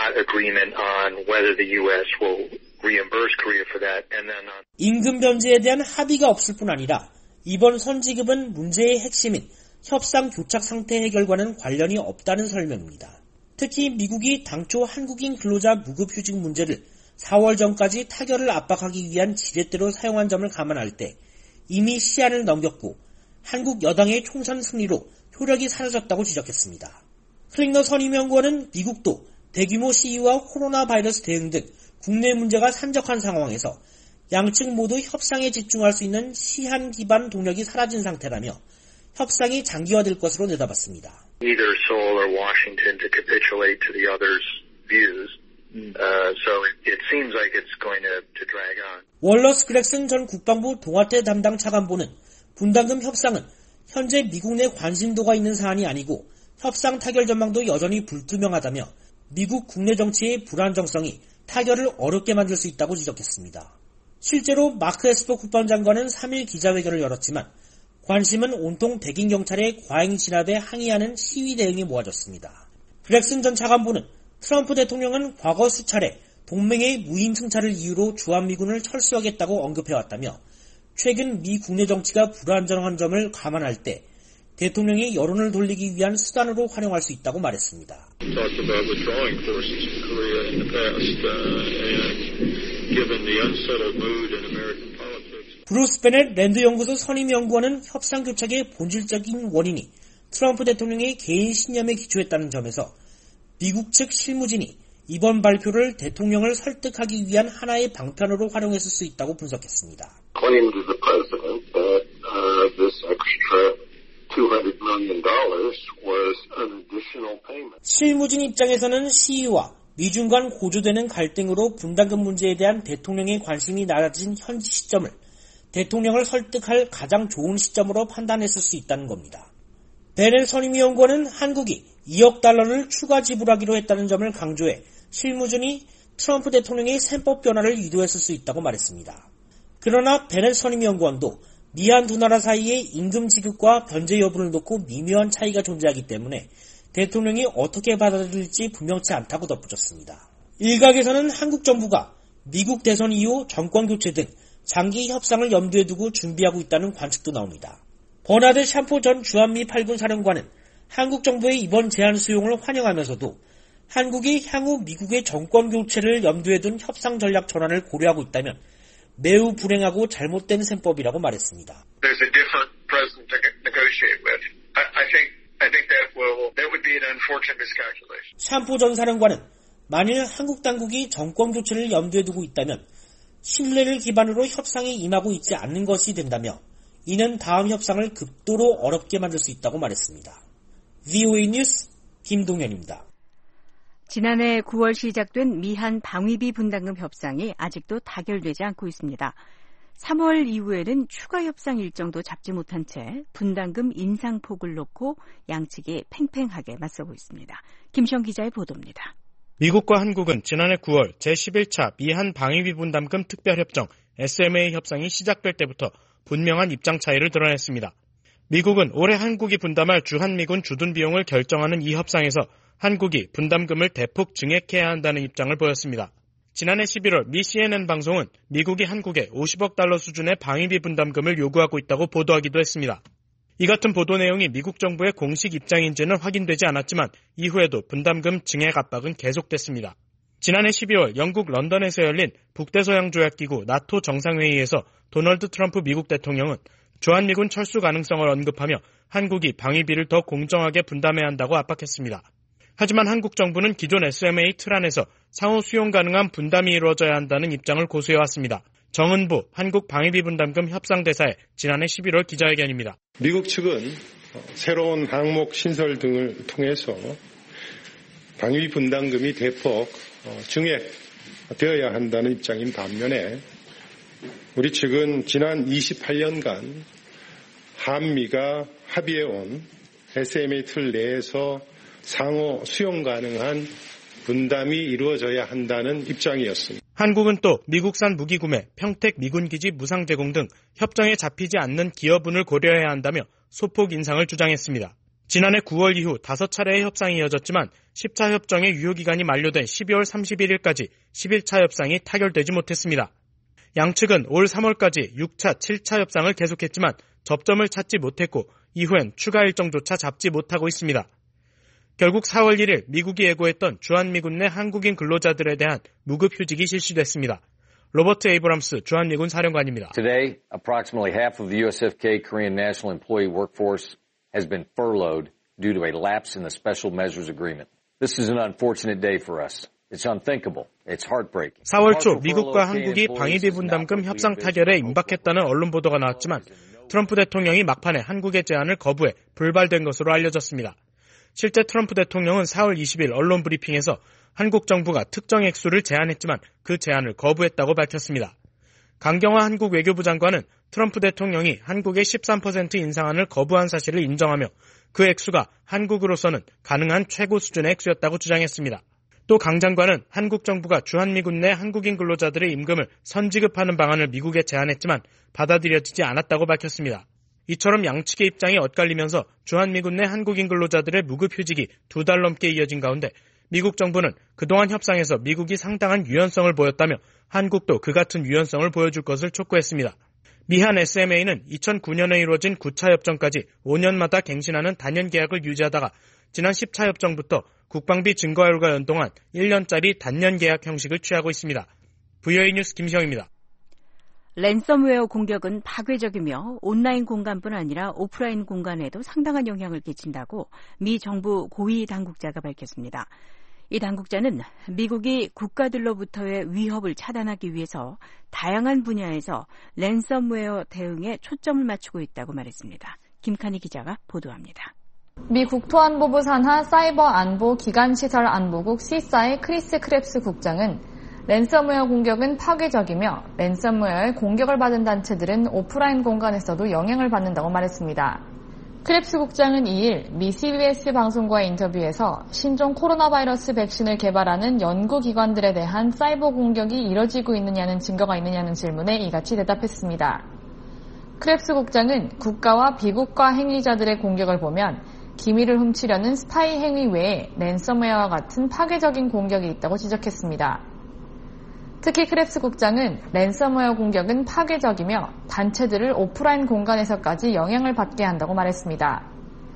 임금 변제에 대한 합의가 없을 뿐 아니라 이번 선지급은 문제의 핵심인 협상 교착 상태 해결과는 관련이 없다는 설명입니다. 특히 미국이 당초 한국인 근로자 무급휴직 문제를 4월 전까지 타결을 압박하기 위한 지렛대로 사용한 점을 감안할 때 이미 시한을 넘겼고 한국 여당의 총선 승리로 효력이 사라졌다고 지적했습니다. 클링너 선임연구원은 미국도 대규모 시위와 코로나 바이러스 대응 등 국내 문제가 산적한 상황에서 양측 모두 협상에 집중할 수 있는 시한 기반 동력이 사라진 상태라며 협상이 장기화될 것으로 내다봤습니다. Neither Seoul or Washington to capitulate to the other's views. So it seems like it's going to drag on. 월러스 그렉슨 전 국방부 동아태 담당 차관보는 분담금 협상은 현재 미국 내 관심도가 있는 사안이 아니고 협상 타결 전망도 여전히 불투명하다며 미국 국내 정치의 불안정성이 타결을 어렵게 만들 수 있다고 지적했습니다. 실제로 마크 에스퍼 국방장관은 3일 기자회견을 열었지만 관심은 온통 백인 경찰의 과잉 진압에 항의하는 시위 대응에 모아졌습니다. 그렉슨 전 차관보는 트럼프 대통령은 과거 수차례 동맹의 무인 승차를 이유로 주한미군을 철수하겠다고 언급해왔다며 최근 미 국내 정치가 불안정한 점을 감안할 때 대통령이 여론을 돌리기 위한 수단으로 활용할 수 있다고 말했습니다. 브루스 베넷 랜드연구소 선임연구원은 협상 교착의 본질적인 원인이 트럼프 대통령의 개인 신념에 기초했다는 점에서 미국 측 실무진이 이번 발표를 대통령을 설득하기 위한 하나의 방편으로 활용했을 수 있다고 분석했습니다. 실무진 입장에서는 시위와 미중 간 고조되는 갈등으로 분담금 문제에 대한 대통령의 관심이 낮아진 현 시점을 대통령을 설득할 가장 좋은 시점으로 판단했을 수 있다는 겁니다. 베넷 선임위원관은 한국이 2억 달러를 추가 지불하기로 했다는 점을 강조해 실무진이 트럼프 대통령의 셈법 변화를 유도했을 수 있다고 말했습니다. 그러나 베넷 선임위원관도 미한 두 나라 사이의 임금 지급과 변제 여부를 놓고 미묘한 차이가 존재하기 때문에 대통령이 어떻게 받아들일지 분명치 않다고 덧붙였습니다. 일각에서는 한국 정부가 미국 대선 이후 정권 교체 등 장기 협상을 염두에 두고 준비하고 있다는 관측도 나옵니다. 버나드 샴포 전 주한미 8군 사령관은 한국 정부의 이번 제안 수용을 환영하면서도 한국이 향후 미국의 정권 교체를 염두에 둔 협상 전략 전환을 고려하고 있다면 매우 불행하고 잘못된 셈법이라고 말했습니다. There's a different president to negotiate with. I think that would be an unfortunate miscalculation. 샴포 전 사령관은 만일 한국 당국이 정권 교체를 염두에 두고 있다면 신뢰를 기반으로 협상에 임하고 있지 않는 것이 된다며 이는 다음 협상을 극도로 어렵게 만들 수 있다고 말했습니다. VOA 뉴스 김동현입니다. 지난해 9월 시작된 미한 방위비 분담금 협상이 아직도 타결되지 않고 있습니다. 3월 이후에는 추가 협상 일정도 잡지 못한 채 분담금 인상폭을 놓고 양측이 팽팽하게 맞서고 있습니다. 김시영 기자의 보도입니다. 미국과 한국은 지난해 9월 제11차 미한 방위비 분담금 특별협정 SMA 협상이 시작될 때부터 분명한 입장 차이를 드러냈습니다. 미국은 올해 한국이 분담할 주한미군 주둔 비용을 결정하는 이 협상에서 한국이 분담금을 대폭 증액해야 한다는 입장을 보였습니다. 지난해 11월 미 CNN 방송은 미국이 한국에 50억 달러 수준의 방위비 분담금을 요구하고 있다고 보도하기도 했습니다. 이 같은 보도 내용이 미국 정부의 공식 입장인지는 확인되지 않았지만 이후에도 분담금 증액 압박은 계속됐습니다. 지난해 12월 영국 런던에서 열린 북대서양조약기구 나토 정상회의에서 도널드 트럼프 미국 대통령은 주한미군 철수 가능성을 언급하며 한국이 방위비를 더 공정하게 분담해야 한다고 압박했습니다. 하지만 한국 정부는 기존 SMA 틀 안에서 상호 수용 가능한 분담이 이루어져야 한다는 입장을 고수해왔습니다. 정은부 한국 방위비 분담금 협상대사의 지난해 11월 기자회견입니다. 미국 측은 새로운 항목 신설 등을 통해서 방위비 분담금이 대폭 증액되어야 한다는 입장인 반면에 우리 측은 지난 28년간 한미가 합의해온 SMA 틀 내에서 상호 수용 가능한 분담이 이루어져야 한다는 입장이었습니다. 한국은 또 미국산 무기 구매, 평택 미군기지 무상 제공 등 협정에 잡히지 않는 기여분을 고려해야 한다며 소폭 인상을 주장했습니다. 지난해 9월 이후 5차례의 협상이 이어졌지만 10차 협정의 유효기간이 만료된 12월 31일까지 11차 협상이 타결되지 못했습니다. 양측은 올 3월까지 6차, 7차 협상을 계속했지만 접점을 찾지 못했고 이후엔 추가 일정조차 잡지 못하고 있습니다. 결국 4월 1일 미국이 예고했던 주한미군 내 한국인 근로자들에 대한 무급휴직이 실시됐습니다. 로버트 에이브람스 주한미군 사령관입니다. Today, approximately half of the USFK Korean National Employee workforce has been furloughed due to a lapse in the Special Measures Agreement. This is an unfortunate day for us. It's unthinkable. It's heartbreaking. 4월 초 미국과 한국이 방위비 분담금 협상 타결에 임박했다는 언론 보도가 나왔지만 트럼프 대통령이 막판에 한국의 제안을 거부해 불발된 것으로 알려졌습니다. 실제 트럼프 대통령은 4월 20일 언론 브리핑에서 한국 정부가 특정 액수를 제안했지만 그 제안을 거부했다고 밝혔습니다. 강경화 한국 외교부 장관은 트럼프 대통령이 한국의 13% 인상안을 거부한 사실을 인정하며 그 액수가 한국으로서는 가능한 최고 수준의 액수였다고 주장했습니다. 또 강 장관은 한국 정부가 주한미군 내 한국인 근로자들의 임금을 선지급하는 방안을 미국에 제안했지만 받아들여지지 않았다고 밝혔습니다. 이처럼 양측의 입장이 엇갈리면서 주한미군 내 한국인 근로자들의 무급휴직이 2달 넘게 이어진 가운데 미국 정부는 그동안 협상에서 미국이 상당한 유연성을 보였다며 한국도 그 같은 유연성을 보여줄 것을 촉구했습니다. 미한 SMA는 2009년에 이루어진 9차 협정까지 5년마다 갱신하는 단연 계약을 유지하다가 지난 10차 협정부터 국방비 증가율과 연동한 1년짜리 단년 계약 형식을 취하고 있습니다. VOA 뉴스 김시영입니다. 랜섬웨어 공격은 파괴적이며 온라인 공간뿐 아니라 오프라인 공간에도 상당한 영향을 끼친다고 미 정부 고위 당국자가 밝혔습니다. 이 당국자는 미국이 국가들로부터의 위협을 차단하기 위해서 다양한 분야에서 랜섬웨어 대응에 초점을 맞추고 있다고 말했습니다. 김칸희 기자가 보도합니다. 미 국토안보부 산하 사이버 안보 기간시설 안보국 시사의 크리스 크랩스 국장은 랜섬웨어 공격은 파괴적이며 랜섬웨어의 공격을 받은 단체들은 오프라인 공간에서도 영향을 받는다고 말했습니다. 크랩스 국장은 2일 미 CBS 방송과의 인터뷰에서 신종 코로나 바이러스 백신을 개발하는 연구기관들에 대한 사이버 공격이 이뤄지고 있느냐는 증거가 있느냐는 질문에 이같이 대답했습니다. 크랩스 국장은 국가와 비국가 행위자들의 공격을 보면 기밀을 훔치려는 스파이 행위 외에 랜섬웨어와 같은 파괴적인 공격이 있다고 지적했습니다. 특히 크랩스 국장은 랜섬웨어 공격은 파괴적이며 단체들을 오프라인 공간에서까지 영향을 받게 한다고 말했습니다.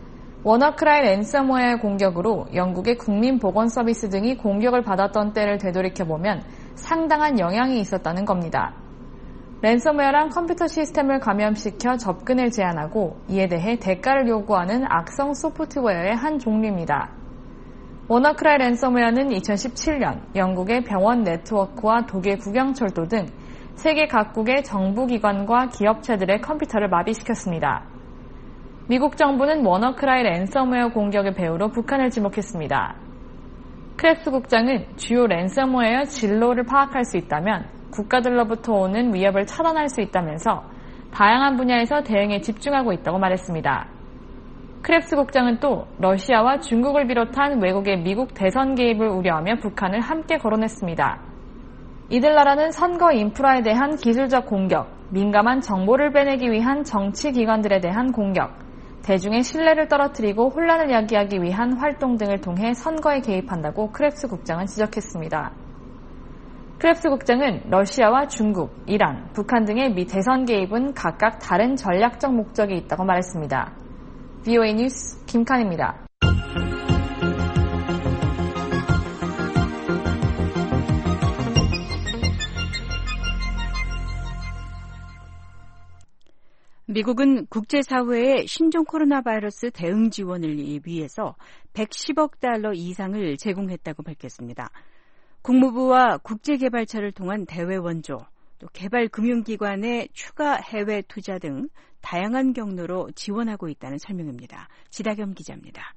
워너크라이 랜섬웨어 공격으로 영국의 국민보건서비스 등이 공격을 받았던 때를 되돌이켜보면 상당한 영향이 있었다는 겁니다. 랜섬웨어란 컴퓨터 시스템을 감염시켜 접근을 제한하고 이에 대해 대가를 요구하는 악성 소프트웨어의 한 종류입니다. 워너크라이 랜섬웨어는 2017년 영국의 병원 네트워크와 독일 국영철도 등 세계 각국의 정부기관과 기업체들의 컴퓨터를 마비시켰습니다. 미국 정부는 워너크라이 랜섬웨어 공격의 배후로 북한을 지목했습니다. 크랩스 국장은 주요 랜섬웨어 진로를 파악할 수 있다면 국가들로부터 오는 위협을 차단할 수 있다면서 다양한 분야에서 대응에 집중하고 있다고 말했습니다. 크랩스 국장은 또 러시아와 중국을 비롯한 외국의 미국 대선 개입을 우려하며 북한을 함께 거론했습니다. 이들 나라는 선거 인프라에 대한 기술적 공격, 민감한 정보를 빼내기 위한 정치기관들에 대한 공격, 대중의 신뢰를 떨어뜨리고 혼란을 야기하기 위한 활동 등을 통해 선거에 개입한다고 크랩스 국장은 지적했습니다. 크랩스 국장은 러시아와 중국, 이란, 북한 등의 미 대선 개입은 각각 다른 전략적 목적이 있다고 말했습니다. VOA 뉴스 김칸입니다. 미국은 국제사회에 신종 코로나 바이러스 대응 지원을 위해서 110억 달러 이상을 제공했다고 밝혔습니다. 국무부와 국제개발처를 통한 대외 원조, 또 개발금융기관의 추가 해외 투자 등 다양한 경로로 지원하고 있다는 설명입니다. 지다겸 기자입니다.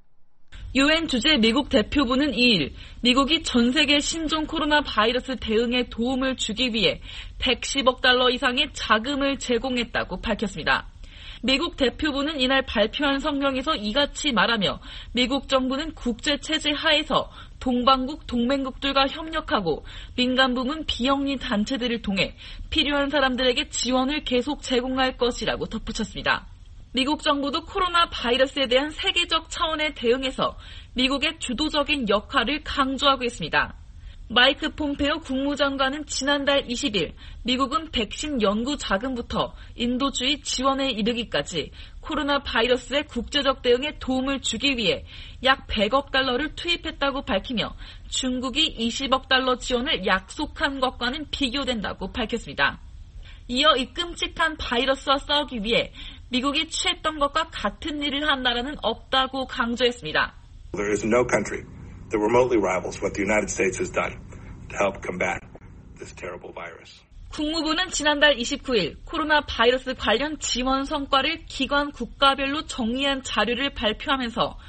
유엔 주재 미국 대표부는 2일 미국이 전 세계 신종 코로나 바이러스 대응에 도움을 주기 위해 110억 달러 이상의 자금을 제공했다고 밝혔습니다. 미국 대표부는 이날 발표한 성명에서 이같이 말하며 미국 정부는 국제체제 하에서 동방국, 동맹국들과 협력하고 민간 부문 비영리 단체들을 통해 필요한 사람들에게 지원을 계속 제공할 것이라고 덧붙였습니다. 미국 정부도 코로나 바이러스에 대한 세계적 차원의 대응에서 미국의 주도적인 역할을 강조하고 있습니다. 마이크 폼페오 국무장관은 지난달 20일 미국은 백신 연구 자금부터 인도주의 지원에 이르기까지 코로나 바이러스의 국제적 대응에 도움을 주기 위해 약 100억 달러를 투입했다고 밝히며 중국이 20억 달러 지원을 약속한 것과는 비교된다고 밝혔습니다. 이어 이 끔찍한 바이러스와 싸우기 위해 미국이 취했던 것과 같은 일을 한 나라는 없다고 강조했습니다. There is no country that remotely rivals what the United States has done to help combat this terrible virus. 국무부는 지난달 29일 코로나 바이러스 관련 지원 성과를 기관 국가별로 정리한 자료를 발표하면서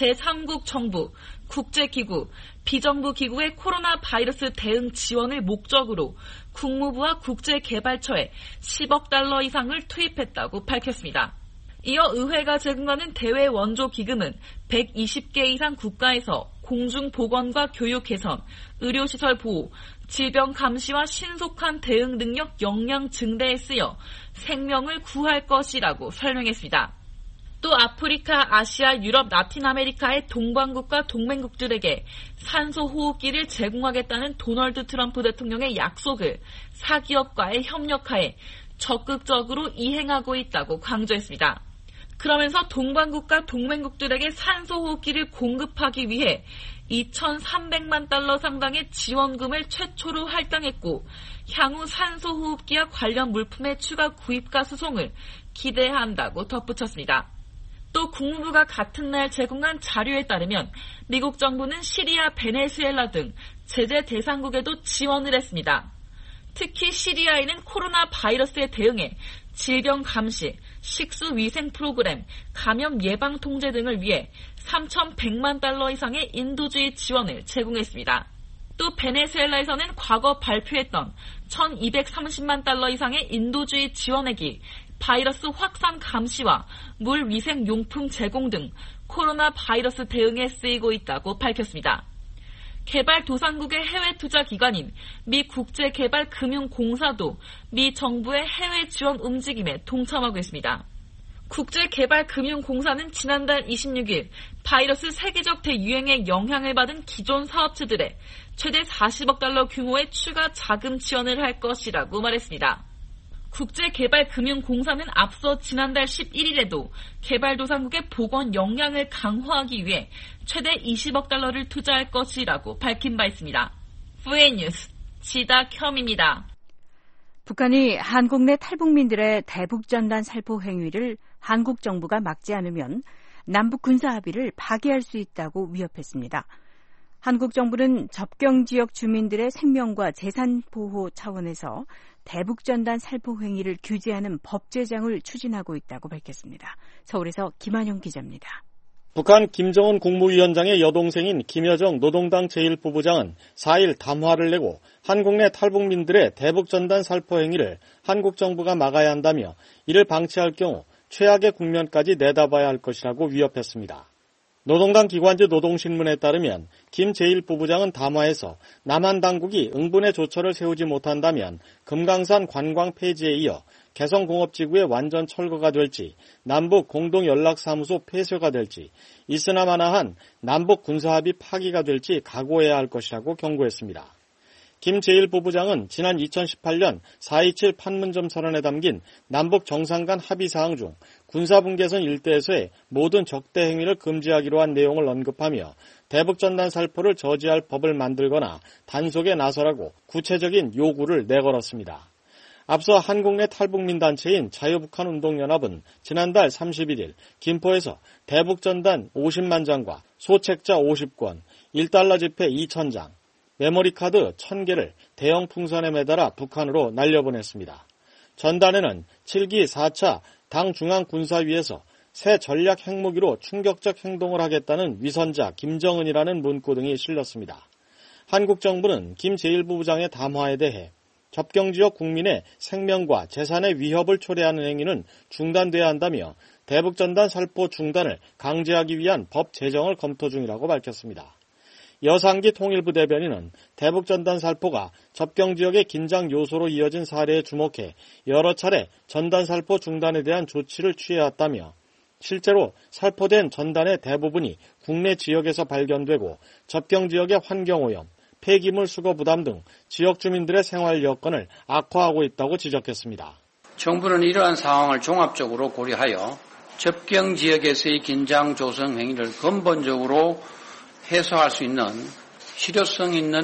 제3국 정부, 국제기구, 비정부 기구의 코로나 바이러스 대응 지원을 목적으로 국무부와 국제개발처에 10억 달러 이상을 투입했다고 밝혔습니다. 이어 의회가 제공하는 대외 원조 기금은 120개 이상 국가에서 공중보건과 교육 개선, 의료시설 보호, 질병 감시와 신속한 대응 능력 역량 증대에 쓰여 생명을 구할 것이라고 설명했습니다. 또 아프리카, 아시아, 유럽, 라틴 아메리카의 동방국과 동맹국들에게 산소호흡기를 제공하겠다는 도널드 트럼프 대통령의 약속을 사기업과의 협력하에 적극적으로 이행하고 있다고 강조했습니다. 그러면서 동방국과 동맹국들에게 산소호흡기를 공급하기 위해 2,300만 달러 상당의 지원금을 최초로 할당했고 향후 산소호흡기와 관련 물품의 추가 구입과 수송을 기대한다고 덧붙였습니다. 또 국무부가 같은 날 제공한 자료에 따르면 미국 정부는 시리아, 베네수엘라 등 제재 대상국에도 지원을 했습니다. 특히 시리아에는 코로나 바이러스에 대응해 질병 감시, 식수위생 프로그램, 감염 예방 통제 등을 위해 3,100만 달러 이상의 인도주의 지원을 제공했습니다. 또 베네수엘라에서는 과거 발표했던 1,230만 달러 이상의 인도주의 지원액이 바이러스 확산 감시와 물 위생 용품 제공 등 코로나 바이러스 대응에 쓰이고 있다고 밝혔습니다. 개발도상국의 해외 투자 기관인 미 국제개발금융공사도 미 정부의 해외 지원 움직임에 동참하고 있습니다. 국제개발금융공사는 지난달 26일 바이러스 세계적 대유행에 영향을 받은 기존 사업체들에 최대 40억 달러 규모의 추가 자금 지원을 할 것이라고 말했습니다. 국제개발금융공사는 앞서 지난달 11일에도 개발도상국의 보건 역량을 강화하기 위해 최대 20억 달러를 투자할 것이라고 밝힌 바 있습니다. VN 뉴스 지다켬입니다. 북한이 한국 내 탈북민들의 대북전단 살포 행위를 한국 정부가 막지 않으면 남북 군사 합의를 파기할 수 있다고 위협했습니다. 한국 정부는 접경 지역 주민들의 생명과 재산 보호 차원에서 대북전단 살포 행위를 규제하는 법 제정을 추진하고 있다고 밝혔습니다. 서울에서 김한영 기자입니다. 북한 김정은 국무위원장의 여동생인 김여정 노동당 제1부부장은 4일 담화를 내고 한국 내 탈북민들의 대북전단 살포 행위를 한국 정부가 막아야 한다며 이를 방치할 경우 최악의 국면까지 내다봐야 할 것이라고 위협했습니다. 노동당 기관지 노동신문에 따르면 김 제1부부장은 담화에서 남한 당국이 응분의 조처를 세우지 못한다면 금강산 관광 폐지에 이어 개성공업지구의 완전 철거가 될지 남북 공동연락사무소 폐쇄가 될지 있으나마나한 남북 군사합의 파기가 될지 각오해야 할 것이라고 경고했습니다. 김 제1부부장은 지난 2018년 4.27 판문점 선언에 담긴 남북 정상 간 합의사항 중 군사분계선 일대에서의 모든 적대 행위를 금지하기로 한 내용을 언급하며 대북전단 살포를 저지할 법을 만들거나 단속에 나서라고 구체적인 요구를 내걸었습니다. 앞서 한국 내 탈북민 단체인 자유북한운동연합은 지난달 31일 김포에서 대북전단 50만 장과 소책자 50권, 1달러 지폐 2,000장, 메모리카드 1,000개를 대형 풍선에 매달아 북한으로 날려보냈습니다. 전단에는 7기 4차 당 중앙군사위에서 새 전략 핵무기로 충격적 행동을 하겠다는 위선자 김정은이라는 문구 등이 실렸습니다. 한국 정부는 김 제1부부장의 담화에 대해 접경지역 국민의 생명과 재산의 위협을 초래하는 행위는 중단돼야 한다며 대북전단 살포 중단을 강제하기 위한 법 제정을 검토 중이라고 밝혔습니다. 여상기 통일부 대변인은 대북전단 살포가 접경지역의 긴장 요소로 이어진 사례에 주목해 여러 차례 전단 살포 중단에 대한 조치를 취해왔다며 실제로 살포된 전단의 대부분이 국내 지역에서 발견되고 접경지역의 환경오염, 폐기물 수거 부담 등 지역 주민들의 생활 여건을 악화하고 있다고 지적했습니다. 정부는 이러한 상황을 종합적으로 고려하여 접경 지역에서의 긴장 조성 행위를 근본적으로 해소할 수 있는 실효성 있는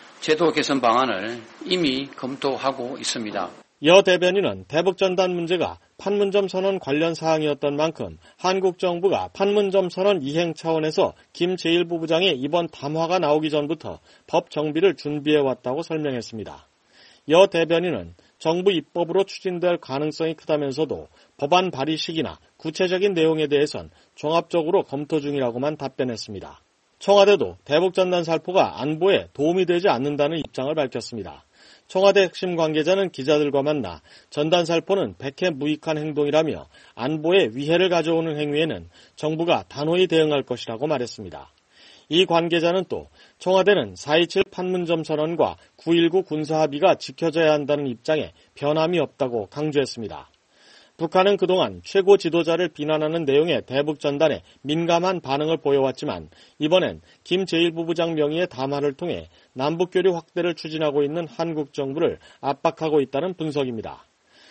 제도 개선 방안을 이미 검토하고 있습니다. 여 대변인은 대북전단 문제가 판문점 선언 관련 사항이었던 만큼 한국 정부가 판문점 선언 이행 차원에서 김 제1부부장의 이번 담화가 나오기 전부터 법 정비를 준비해왔다고 설명했습니다. 여 대변인은 정부 입법으로 추진될 가능성이 크다면서도 법안 발의 시기나 구체적인 내용에 대해선 종합적으로 검토 중이라고만 답변했습니다. 청와대도 대북전단 살포가 안보에 도움이 되지 않는다는 입장을 밝혔습니다. 청와대 핵심 관계자는 기자들과 만나 전단 살포는 백해 무익한 행동이라며 안보에 위해를 가져오는 행위에는 정부가 단호히 대응할 것이라고 말했습니다. 이 관계자는 또 청와대는 4.27 판문점 선언과 9.19 군사합의가 지켜져야 한다는 입장에 변함이 없다고 강조했습니다. 북한은 그동안 최고 지도자를 비난하는 내용의 대북전단에 민감한 반응을 보여왔지만 이번엔 김 제1부부장 명의의 담화를 통해 남북교류 확대를 추진하고 있는 한국 정부를 압박하고 있다는 분석입니다.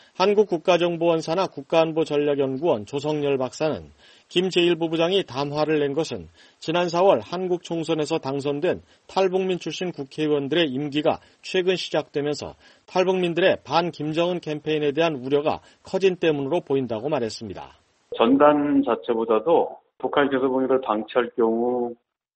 한국국가정보원사나 국가안보전략연구원 조성열 박사는 김 제1부부장이 담화를 낸 것은 지난 4월 한국 총선에서 당선된 탈북민 출신 국회의원들의 임기가 최근 시작되면서 탈북민들의 반김정은 캠페인에 대한 우려가 커진 때문으로 보인다고 말했습니다. 전단 자체보다도 북한 개성공회를 방치할 경우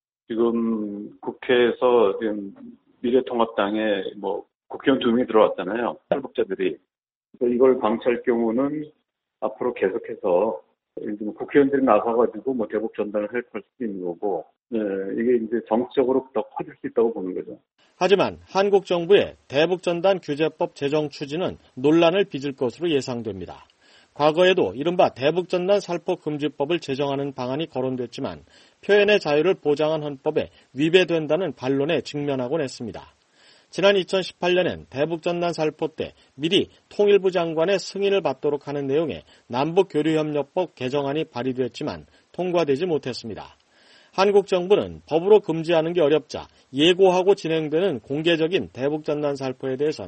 지금 국회에서 지금 미래통합당에 국회의원 2명이 들어왔잖아요. 탈북자들이. 이걸 방치할 경우는 앞으로 계속해서 국회의원들이 나서가지고 대북 전단을 할 수도 있는 거고, 이게 이제 정치적으로 더 커질 수 있다고 보는 거죠. 하지만 한국 정부의 대북 전단 규제법 제정 추진은 논란을 빚을 것으로 예상됩니다. 과거에도 이른바 대북 전단 살포 금지법을 제정하는 방안이 거론됐지만 표현의 자유를 보장한 헌법에 위배된다는 반론에 직면하곤 했습니다. 지난 2018년엔 대북전단 살포 때 미리 통일부 장관의 승인을 받도록 하는 내용의 남북교류협력법 개정안이 발의됐지만 통과되지 못했습니다. 한국 정부는 법으로 금지하는 게 어렵자 예고하고 진행되는 공개적인 대북전단 살포에 대해선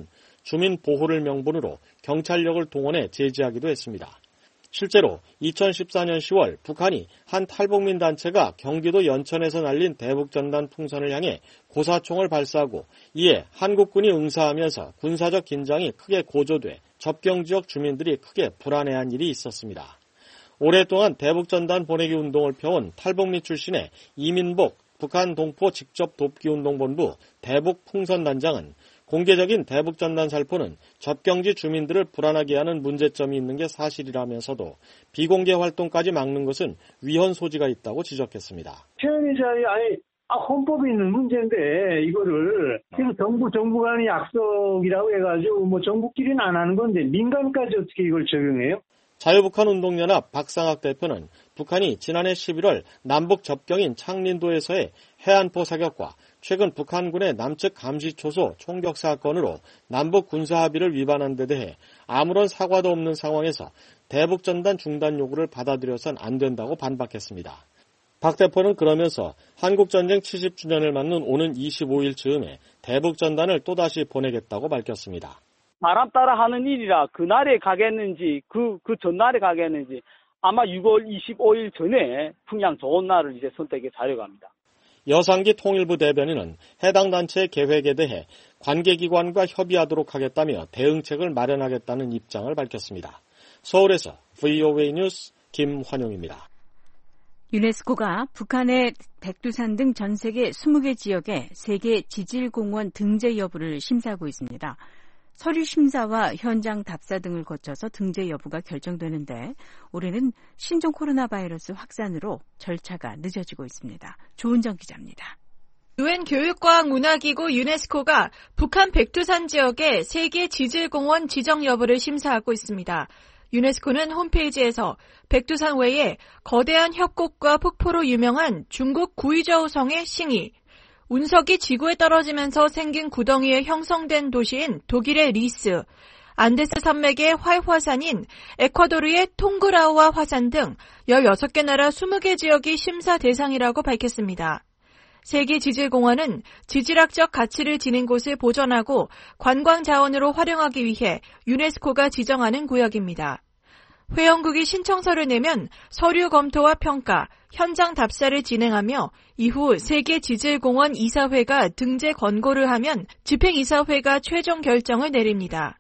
주민 보호를 명분으로 경찰력을 동원해 제지하기도 했습니다. 실제로 2014년 10월 북한이 한 탈북민 단체가 경기도 연천에서 날린 대북전단 풍선을 향해 고사총을 발사하고 이에 한국군이 응사하면서 군사적 긴장이 크게 고조돼 접경지역 주민들이 크게 불안해한 일이 있었습니다. 오랫동안 대북전단 보내기 운동을 펴온 탈북민 출신의 이민복 북한 동포 직접 돕기운동본부 대북풍선단장은 공개적인 대북전단 살포는 접경지 주민들을 불안하게 하는 문제점이 있는 게 사실이라면서도 비공개 활동까지 막는 것은 위헌 소지가 있다고 지적했습니다. 표현의 자유, 헌법에 있는 문제인데 이거를 지금 정부 간의 약속이라고 해가지고 정부끼리는 안 하는 건데 민간까지 어떻게 이걸 적용해요? 자유북한운동연합 박상학 대표는 북한이 지난해 11월 남북 접경인 창린도에서의 해안포 사격과 최근 북한군의 남측 감시초소 총격 사건으로 남북 군사합의를 위반한 데 대해 아무런 사과도 없는 상황에서 대북전단 중단 요구를 받아들여선 안 된다고 반박했습니다. 박 대표는 그러면서 한국전쟁 70주년을 맞는 오는 25일 즈음에 대북전단을 또다시 보내겠다고 밝혔습니다. 바람 따라 하는 일이라 그날에 가겠는지 그 전날에 가겠는지 아마 6월 25일 전에 풍량 좋은 날을 이제 선택해 자려고 합니다. 여상기 통일부 대변인은 해당 단체의 계획에 대해 관계기관과 협의하도록 하겠다며 대응책을 마련하겠다는 입장을 밝혔습니다. 서울에서 VOA 뉴스 김환용입니다. 유네스코가 북한의 백두산 등 전 세계 20개 지역에 세계 지질공원 등재 여부를 심사하고 있습니다. 서류 심사와 현장 답사 등을 거쳐서 등재 여부가 결정되는데 올해는 신종 코로나 바이러스 확산으로 절차가 늦어지고 있습니다. 조은정 기자입니다. 유엔 교육과학 문화기구 유네스코가 북한 백두산 지역의 세계 지질공원 지정 여부를 심사하고 있습니다. 유네스코는 홈페이지에서 백두산 외에 거대한 협곡과 폭포로 유명한 중국 구이저우성의 싱이, 운석이 지구에 떨어지면서 생긴 구덩이에 형성된 도시인 독일의 리스, 안데스 산맥의 활화산인 에콰도르의 통그라우아 화산 등 16개 나라 20개 지역이 심사 대상이라고 밝혔습니다. 세계 지질공원은 지질학적 가치를 지닌 곳을 보존하고 관광 자원으로 활용하기 위해 유네스코가 지정하는 구역입니다. 회원국이 신청서를 내면 서류 검토와 평가, 현장 답사를 진행하며 이후 세계지질공원 이사회가 등재 권고를 하면 집행이사회가 최종 결정을 내립니다.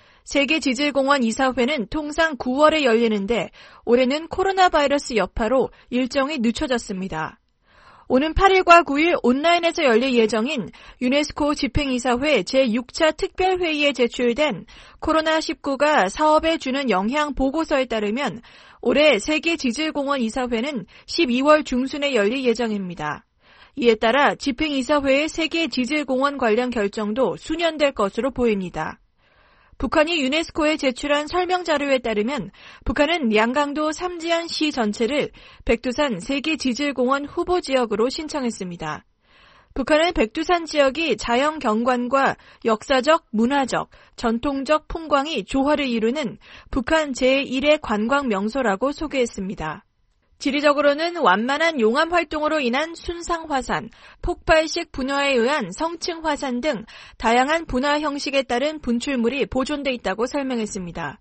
세계지질공원 이사회는 통상 9월에 열리는데 올해는 코로나 바이러스 여파로 일정이 늦춰졌습니다. 오는 8일과 9일 온라인에서 열릴 예정인 유네스코 집행이사회 제6차 특별회의에 제출된 코로나19가 사업에 주는 영향 보고서에 따르면 올해 세계지질공원 이사회는 12월 중순에 열릴 예정입니다. 이에 따라 집행이사회의 세계지질공원 관련 결정도 수년될 것으로 보입니다. 북한이 유네스코에 제출한 설명 자료에 따르면 북한은 양강도 삼지안시 전체를 백두산 세계지질공원 후보 지역으로 신청했습니다. 북한은 백두산 지역이 자연 경관과 역사적, 문화적, 전통적 풍광이 조화를 이루는 북한 제1의 관광 명소라고 소개했습니다. 지리적으로는 완만한 용암 활동으로 인한 순상 화산, 폭발식 분화에 의한 성층 화산 등 다양한 분화 형식에 따른 분출물이 보존돼 있다고 설명했습니다.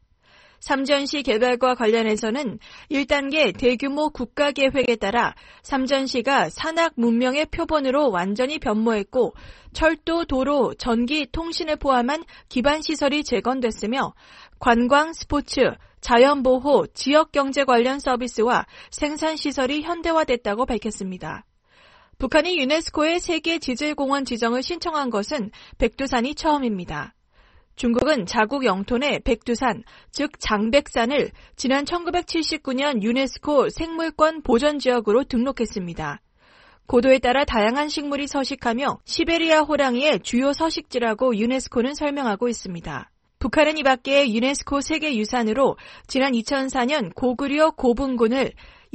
삼전시 개발과 관련해서는 1단계 대규모 국가계획에 따라 삼전시가 산악 문명의 표본으로 완전히 변모했고 철도, 도로, 전기, 통신을 포함한 기반시설이 재건됐으며 관광, 스포츠, 자연보호, 지역경제 관련 서비스와 생산시설이 현대화됐다고 밝혔습니다. 북한이 유네스코의 세계지질공원 지정을 신청한 것은 백두산이 처음입니다. 중국은 자국 영토 내 백두산, 즉 장백산을 지난 1979년 유네스코 생물권 보전지역으로 등록했습니다. 고도에 따라 다양한 식물이 서식하며 시베리아 호랑이의 주요 서식지라고 유네스코는 설명하고 있습니다. 북한은 이 밖에 유네스코 세계유산으로 지난 2004년 고구려 고분군을,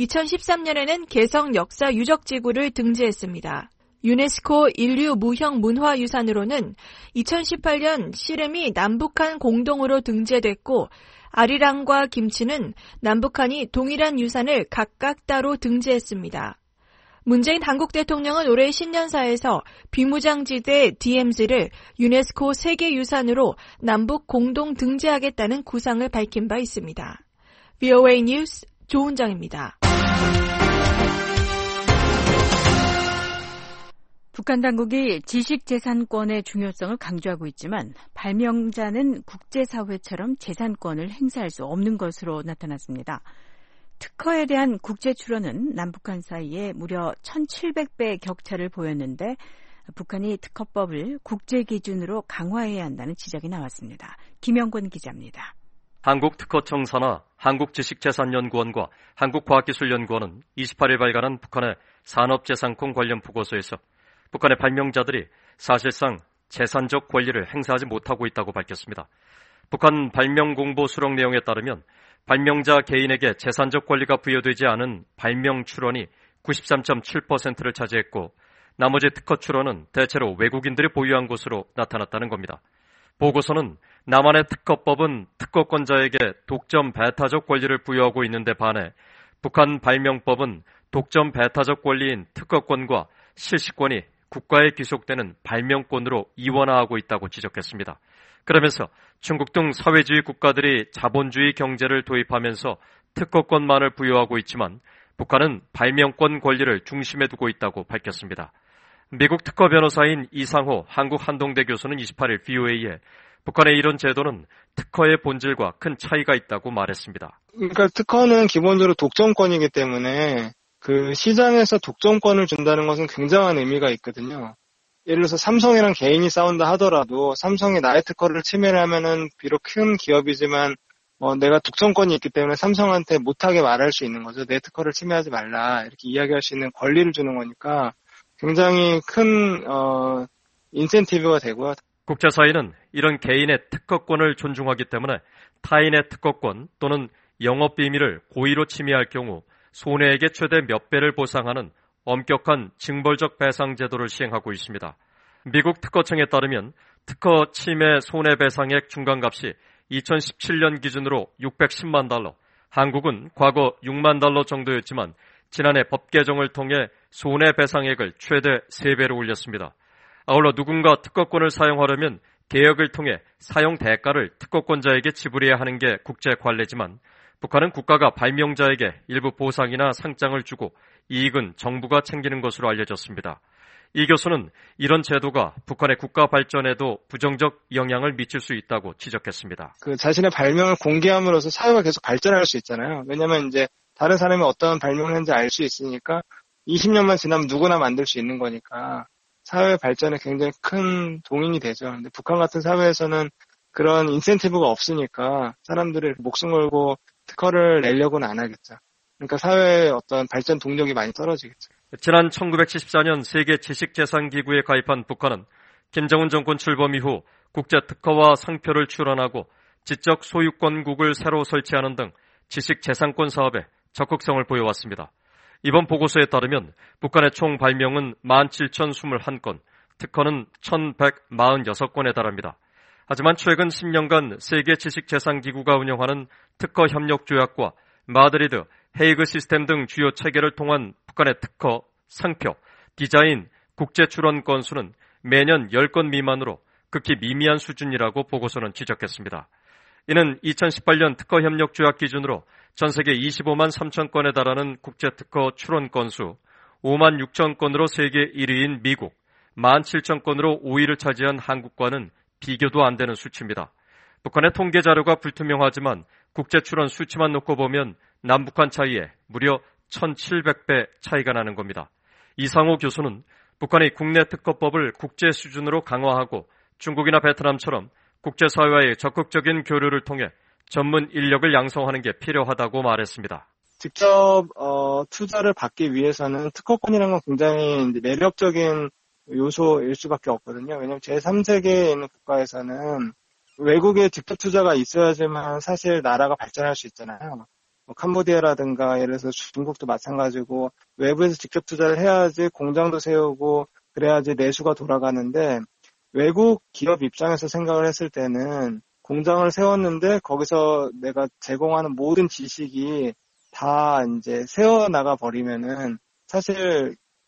2013년에는 개성 역사 유적지구를 등재했습니다. 유네스코 인류 무형 문화유산으로는 2018년 씨름이 남북한 공동으로 등재됐고 아리랑과 김치는 남북한이 동일한 유산을 각각 따로 등재했습니다. 문재인 한국 대통령은 올해 신년사에서 비무장지대 DMZ를 유네스코 세계유산으로 남북 공동 등재하겠다는 구상을 밝힌 바 있습니다. VOA 뉴스 조은정입니다. 북한 당국이 지식재산권의 중요성을 강조하고 있지만 발명자는 국제사회처럼 재산권을 행사할 수 없는 것으로 나타났습니다. 특허에 대한 국제 출원은 남북한 사이에 무려 1,700배의 격차를 보였는데 북한이 특허법을 국제 기준으로 강화해야 한다는 지적이 나왔습니다. 김영권 기자입니다. 한국특허청사나 한국지식재산연구원과 한국과학기술연구원은 28일 발간한 북한의 산업재산권 관련 보고서에서 북한의 발명자들이 사실상 재산적 권리를 행사하지 못하고 있다고 밝혔습니다. 북한 발명공보 수록 내용에 따르면 발명자 개인에게 재산적 권리가 부여되지 않은 발명 출원이 93.7%를 차지했고 나머지 특허 출원은 대체로 외국인들이 보유한 것으로 나타났다는 겁니다. 보고서는 남한의 특허법은 특허권자에게 독점 배타적 권리를 부여하고 있는데 반해 북한 발명법은 독점 배타적 권리인 특허권과 실시권이 국가에 귀속되는 발명권으로 이원화하고 있다고 지적했습니다. 그러면서 중국 등 사회주의 국가들이 자본주의 경제를 도입하면서 특허권만을 부여하고 있지만 북한은 발명권 권리를 중심에 두고 있다고 밝혔습니다. 미국 특허 변호사인 이상호 한국한동대 교수는 28일 VOA에 북한의 이런 제도는 특허의 본질과 큰 차이가 있다고 말했습니다. 그러니까 특허는 기본적으로 독점권이기 때문에 그 시장에서 독점권을 준다는 것은 굉장한 의미가 있거든요. 예를 들어서 삼성이랑 개인이 싸운다 하더라도 삼성이 나의 특허를 침해를 하면은 비록 큰 기업이지만 내가 독점권이 있기 때문에 삼성한테 못하게 말할 수 있는 거죠. 내 특허를 침해하지 말라 이렇게 이야기할 수 있는 권리를 주는 거니까 굉장히 큰 인센티브가 되고요. 국제사회는 이런 개인의 특허권을 존중하기 때문에 타인의 특허권 또는 영업비밀을 고의로 침해할 경우 손해액의 최대 몇 배를 보상하는 엄격한 징벌적 배상 제도를 시행하고 있습니다. 미국 특허청에 따르면 특허 침해 손해배상액 중간값이 2017년 기준으로 610만 달러, 한국은 과거 6만 달러 정도였지만 지난해 법 개정을 통해 손해배상액을 최대 3배로 올렸습니다. 아울러 누군가 특허권을 사용하려면 개혁을 통해 사용 대가를 특허권자에게 지불해야 하는 게 국제 관례지만 북한은 국가가 발명자에게 일부 보상이나 상장을 주고 이익은 정부가 챙기는 것으로 알려졌습니다. 이 교수는 이런 제도가 북한의 국가 발전에도 부정적 영향을 미칠 수 있다고 지적했습니다. 그 자신의 발명을 공개함으로써 사회가 계속 발전할 수 있잖아요. 왜냐하면 이제 다른 사람이 어떤 발명을 했는지 알 수 있으니까 20년만 지나면 누구나 만들 수 있는 거니까 사회 발전에 굉장히 큰 동인이 되죠. 근데 북한 같은 사회에서는 그런 인센티브가 없으니까 사람들이 목숨 걸고 특허를 내려고는 안 하겠죠. 그러니까 사회의 어떤 발전 동력이 많이 떨어지겠죠. 지난 1974년 세계 지식재산기구에 가입한 북한은 김정은 정권 출범 이후 국제특허와 상표를 출원하고 지적 소유권국을 새로 설치하는 등 지식재산권 사업에 적극성을 보여왔습니다. 이번 보고서에 따르면 북한의 총 발명은 17,021건, 특허는 1,146건에 달합니다. 하지만 최근 10년간 세계 지식재산기구가 운영하는 특허협력조약과 마드리드, 헤이그 시스템 등 주요 체계를 통한 북한의 특허, 상표, 디자인, 국제출원 건수는 매년 10건 미만으로 극히 미미한 수준이라고 보고서는 지적했습니다. 이는 2018년 특허협력조약 기준으로 전 세계 25만 3천 건에 달하는 국제특허 출원 건수, 5만 6천 건으로 세계 1위인 미국, 1만 7천 건으로 5위를 차지한 한국과는 비교도 안 되는 수치입니다. 북한의 통계 자료가 불투명하지만 국제 출원 수치만 놓고 보면 남북한 차이에 무려 1,700배 차이가 나는 겁니다. 이상호 교수는 북한이 국내 특허법을 국제 수준으로 강화하고 중국이나 베트남처럼 국제사회와의 적극적인 교류를 통해 전문 인력을 양성하는 게 필요하다고 말했습니다. 직접 투자를 받기 위해서는 특허권이라는 건 굉장히 이제 매력적인 요소일 수밖에 없거든요. 왜냐하면 제3세계에 있는 국가에서는 외국에 직접 투자가 있어야지만 사실 나라가 발전할 수 있잖아요. 캄보디아라든가 예를 들어서 중국도 마찬가지고 외부에서 직접 투자를 해야지 공장도 세우고 그래야지 내수가 돌아가는데 외국 기업 입장에서 생각을 했을 때는 공장을 세웠는데 거기서 내가 제공하는 모든 지식이 다 이제 새어나가 버리면은 사실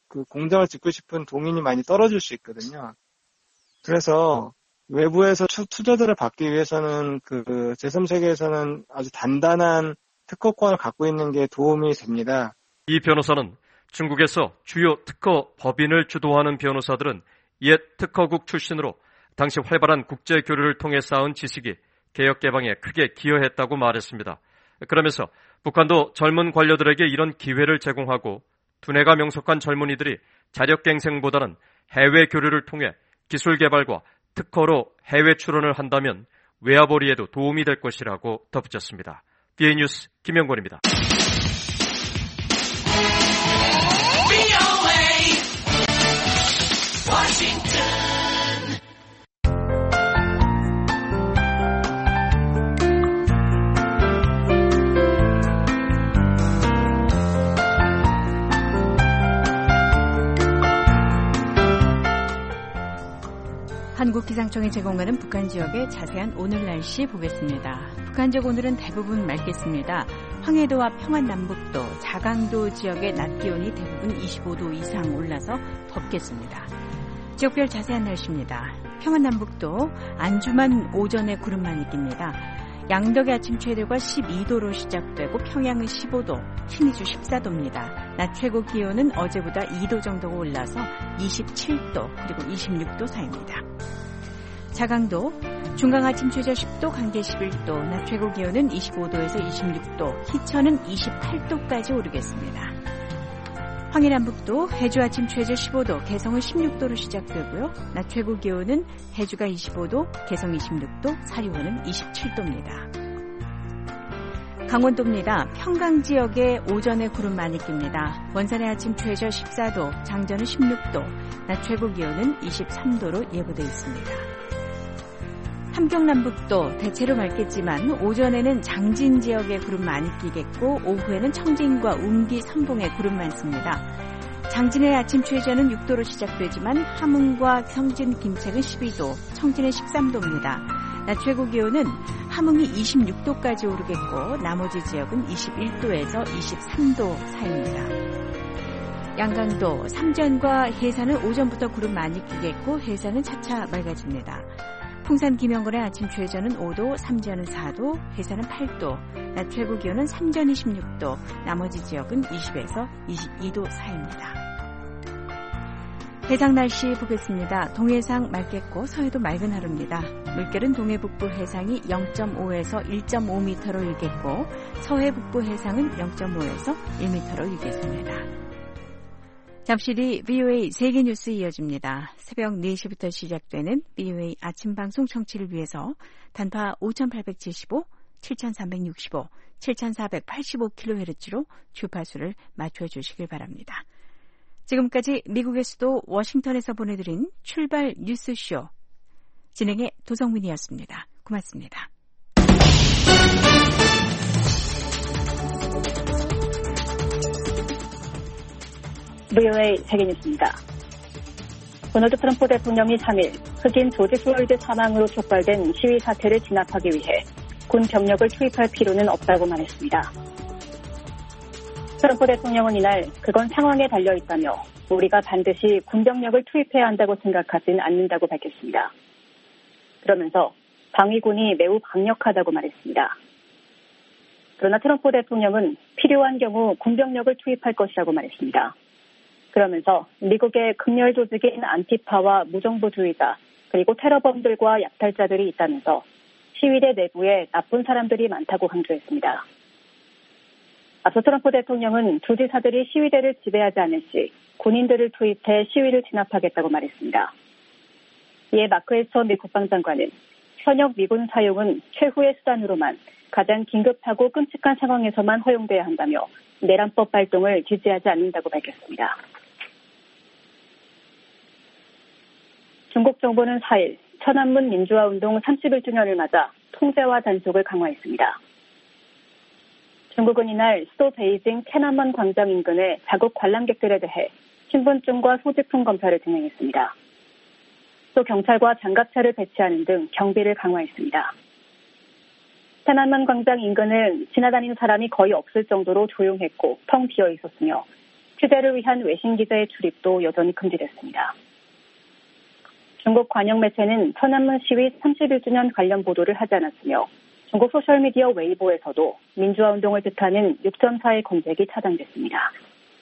그 공장을 짓고 싶은 동인이 많이 떨어질 수 있거든요. 그래서 외부에서 투자들을 받기 위해서는 그 제3세계에서는 아주 단단한 특허권을 갖고 있는 게 도움이 됩니다. 이 변호사는 중국에서 주요 특허 법인을 주도하는 변호사들은 옛 특허국 출신으로 당시 활발한 국제 교류를 통해 쌓은 지식이 개혁 개방에 크게 기여했다고 말했습니다. 그러면서 북한도 젊은 관료들에게 이런 기회를 제공하고 두뇌가 명석한 젊은이들이 자력갱생보다는 해외 교류를 통해 기술 개발과 특허로 해외 출원을 한다면 외화벌이에도 도움이 될 것이라고 덧붙였습니다. DA뉴스 김영권입니다. 한국기상청이 제공하는 북한 지역의 자세한 오늘 날씨 보겠습니다. 북한 지역 오늘은 대부분 맑겠습니다. 황해도와 평안남북도, 자강도 지역의 낮 기온이 대부분 25도 이상 올라서 덥겠습니다. 지역별 자세한 날씨입니다. 평안남북도 안주만 오전에 구름만 낍니다. 양덕의 아침 최대가 12도로 시작되고 평양은 15도, 신의주 14도입니다. 낮 최고 기온은 어제보다 2도 정도가 올라서 27도 그리고 26도 사이입니다. 자강도 중강 아침 최저 10도, 강계 11도, 낮 최고 기온은 25도에서 26도, 희천은 28도까지 오르겠습니다. 황해남북도 해주 아침 최저 15도, 개성은 16도로 시작되고요. 낮 최고 기온은 해주가 25도, 개성 26도, 사리원은 27도입니다. 강원도입니다. 평강 지역에 오전에 구름 많이 낍니다. 원산의 아침 최저 14도, 장전은 16도, 낮 최고 기온은 23도로 예보되어 있습니다. 함경남북도 대체로 맑겠지만 오전에는 장진 지역에 구름 많이 끼겠고 오후에는 청진과 운기, 선봉에 구름 많습니다. 장진의 아침 최저는 6도로 시작되지만 함흥과 청진, 김책은 12도, 청진은 13도입니다. 낮 최고 기온은 함흥이 26도까지 오르겠고 나머지 지역은 21도에서 23도 사이입니다. 양강도, 삼전과 해산은 오전부터 구름 많이 끼겠고 해산은 차차 맑아집니다. 풍산 김영건의 아침 최저는 5도, 삼전은 4도, 해산은 8도, 낮 최고 기온은 삼전이 16도, 나머지 지역은 20에서 22도 사이입니다. 해상 날씨 보겠습니다. 동해상 맑겠고 서해도 맑은 하루입니다. 물결은 동해북부 해상이 0.5에서 1.5m로 일겠고 서해 북부 해상은 0.5에서 1m로 일겠습니다. 잠시 뒤 VOA 세계뉴스 이어집니다. 새벽 4시부터 시작되는 VOA 아침방송 청취를 위해서 단파 5875, 7365, 7485kHz로 주파수를 맞춰주시길 바랍니다. 지금까지 미국의 수도 워싱턴에서 보내드린 출발 뉴스쇼 진행의 도성민이었습니다. 고맙습니다. VOA 세계뉴스입니다. 도널드 트럼프 대통령이 3일 흑인 조지 플로이드 사망으로 촉발된 시위 사태를 진압하기 위해 군 병력을 투입할 필요는 없다고 말했습니다. 트럼프 대통령은 이날 그건 상황에 달려있다며 우리가 반드시 군 병력을 투입해야 한다고 생각하진 않는다고 밝혔습니다. 그러면서 방위군이 매우 강력하다고 말했습니다. 그러나 트럼프 대통령은 필요한 경우 군 병력을 투입할 것이라고 말했습니다. 그러면서 미국의 극렬 조직인 안티파와 무정부주의자 그리고 테러범들과 약탈자들이 있다면서 시위대 내부에 나쁜 사람들이 많다고 강조했습니다. 앞서 트럼프 대통령은 주지사들이 시위대를 지배하지 않을 시 군인들을 투입해 시위를 진압하겠다고 말했습니다. 이에 마크 에스퍼 미 국방장관은 현역 미군 사용은 최후의 수단으로만 가장 긴급하고 끔찍한 상황에서만 허용돼야 한다며 내란법 발동을 지지하지 않는다고 밝혔습니다. 중국 정부는 4일 천안문 민주화운동 31주년을 맞아 통제와 단속을 강화했습니다. 중국은 이날 수도 베이징天安문 광장 인근의 자국 관람객들에 대해 신분증과 소지품 검사를 진행했습니다. 또 경찰과 장갑차를 배치하는 등 경비를 강화했습니다.天安문 광장 인근은 지나다니는 사람이 거의 없을 정도로 조용했고 텅 비어 있었으며 취재를 위한 외신 기자의 출입도 여전히 금지됐습니다. 중국 관영 매체는 천안문 시위 31주년 관련 보도를 하지 않았으며 중국 소셜미디어 웨이보에서도 민주화 운동을 뜻하는 6.4의 검색이 차단됐습니다.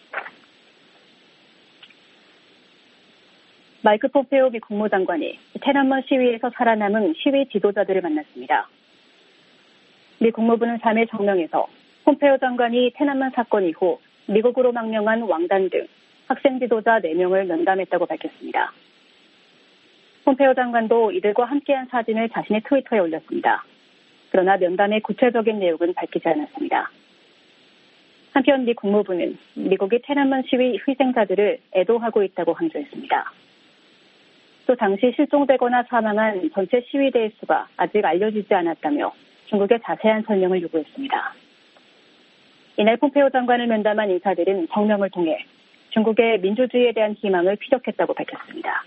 마이크 폼페오 미 국무장관이天安문 시위에서 살아남은 시위 지도자들을 만났습니다. 미 국무부는 3일 성명에서 폼페오 장관이天安문 사건 이후 미국으로 망명한 왕단 등 학생 지도자 4명을 면담했다고 밝혔습니다. 폼페오 장관도 이들과 함께한 사진을 자신의 트위터에 올렸습니다. 그러나 면담의 구체적인 내용은 밝히지 않았습니다. 한편 미 국무부는 미국이天安문 시위 희생자들을 애도하고 있다고 강조했습니다. 또 당시 실종되거나 사망한 전체 시위대의 수가 아직 알려지지 않았다며 중국의 자세한 설명을 요구했습니다. 이날 폼페오 장관을 면담한 인사들은 성명을 통해 중국의 민주주의에 대한 희망을 피력했다고 밝혔습니다.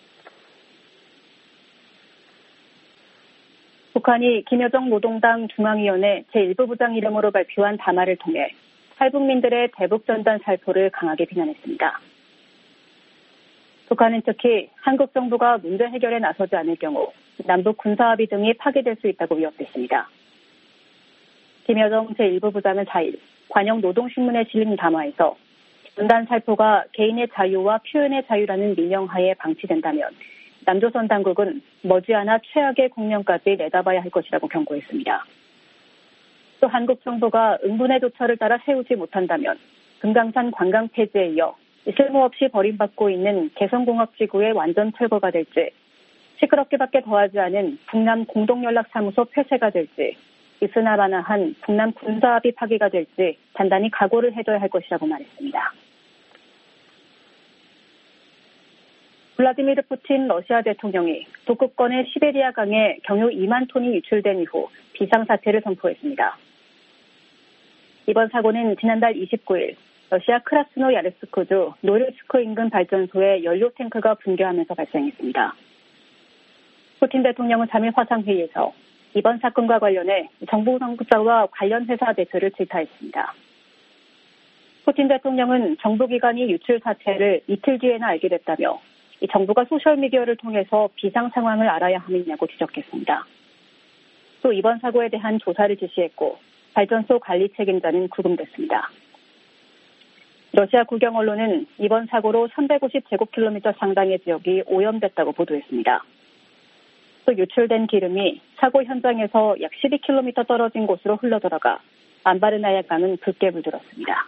북한이 김여정 노동당 중앙위원회 제1부부장 이름으로 발표한 담화를 통해 탈북민들의 대북전단 살포를 강하게 비난했습니다. 북한은 특히 한국 정부가 문제 해결에 나서지 않을 경우 남북 군사합의 등이 파기될 수 있다고 위협했습니다. 김여정 제1부부장은 4일 관영 노동신문에 실린 담화에서 전단 살포가 개인의 자유와 표현의 자유라는 민영하에 방치된다면 남조선 당국은 머지않아 최악의 국면까지 내다봐야 할 것이라고 경고했습니다. 또 한국 정부가 응분의 조처를 따라 세우지 못한다면 금강산 관광 폐지에 이어 쓸모없이 버림받고 있는 개성공업지구의 완전 철거가 될지 시끄럽게밖에 더하지 않은 북남 공동연락사무소 폐쇄가 될지 있으나마나한 북남 군사합의 파기가 될지 단단히 각오를 해둬야 할 것이라고 말했습니다. 블라디미르 푸틴 러시아 대통령이 북극권의 시베리아강에 경유 2만 톤이 유출된 이후 비상사태를 선포했습니다. 이번 사고는 지난달 29일 러시아 크라스노 야르스크주 노릴스크 인근 발전소에 연료 탱크가 붕괴하면서 발생했습니다. 푸틴 대통령은 3일 화상회의에서 이번 사건과 관련해 정부 당국자와 관련 회사 대표를 질타했습니다. 푸틴 대통령은 정부기관이 유출 사태를 이틀 뒤에나 알게 됐다며 이 정부가 소셜미디어를 통해서 비상 상황을 알아야 함이냐고 지적했습니다. 또 이번 사고에 대한 조사를 지시했고 발전소 관리 책임자는 구금됐습니다. 러시아 국영 언론은 이번 사고로 350제곱킬로미터 상당의 지역이 오염됐다고 보도했습니다. 또 유출된 기름이 사고 현장에서 약 12km 떨어진 곳으로 흘러들어가 안바르나야 강은 붉게 물들었습니다.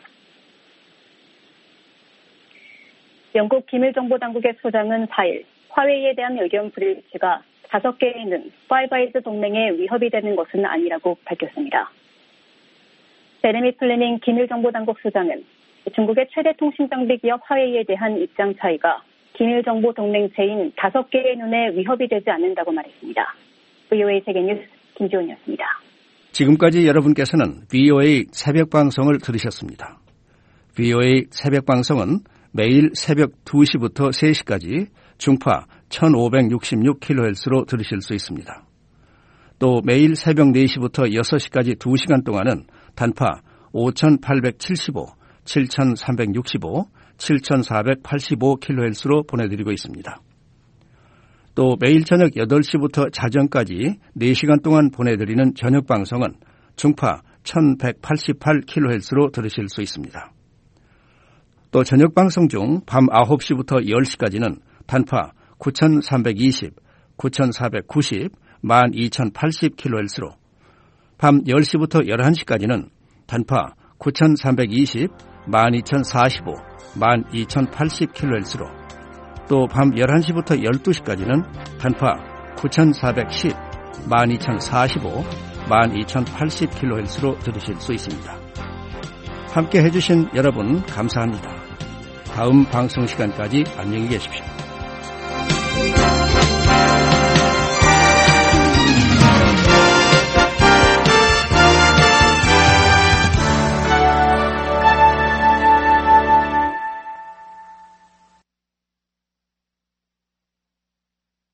영국 기밀정보당국의 소장은 4일 화웨이에 대한 의견 불일치가 5개에 있는 파이브 아이즈 동맹에 위협이 되는 것은 아니라고 밝혔습니다. 제레미 플래밍 기밀정보당국 소장은 중국의 최대 통신장비 기업 화웨이에 대한 입장 차이가 기밀정보 동맹체인 5개의 눈에 위협이 되지 않는다고 말했습니다. VOA 세계뉴스 김지원이었습니다. 지금까지 여러분께서는 VOA 새벽방송을 들으셨습니다. VOA 새벽방송은 매일 새벽 2시부터 3시까지 중파 1566kHz로 들으실 수 있습니다. 또 매일 새벽 4시부터 6시까지 2시간 동안은 단파 5875, 7365, 7485kHz로 보내드리고 있습니다. 또 매일 저녁 8시부터 자정까지 4시간 동안 보내드리는 저녁 방송은 중파 1188kHz로 들으실 수 있습니다. 또 저녁 방송 중 밤 9시부터 10시까지는 단파 9320, 9490, 12080kHz로 밤 10시부터 11시까지는 단파 9320, 12045, 12080kHz로 또 밤 11시부터 12시까지는 단파 9410, 12045, 12080kHz로 들으실 수 있습니다. 함께 해주신 여러분 감사합니다. 다음 방송 시간까지 안녕히 계십시오.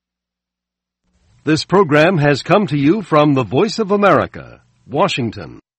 This program has come to you from the Voice of America, Washington.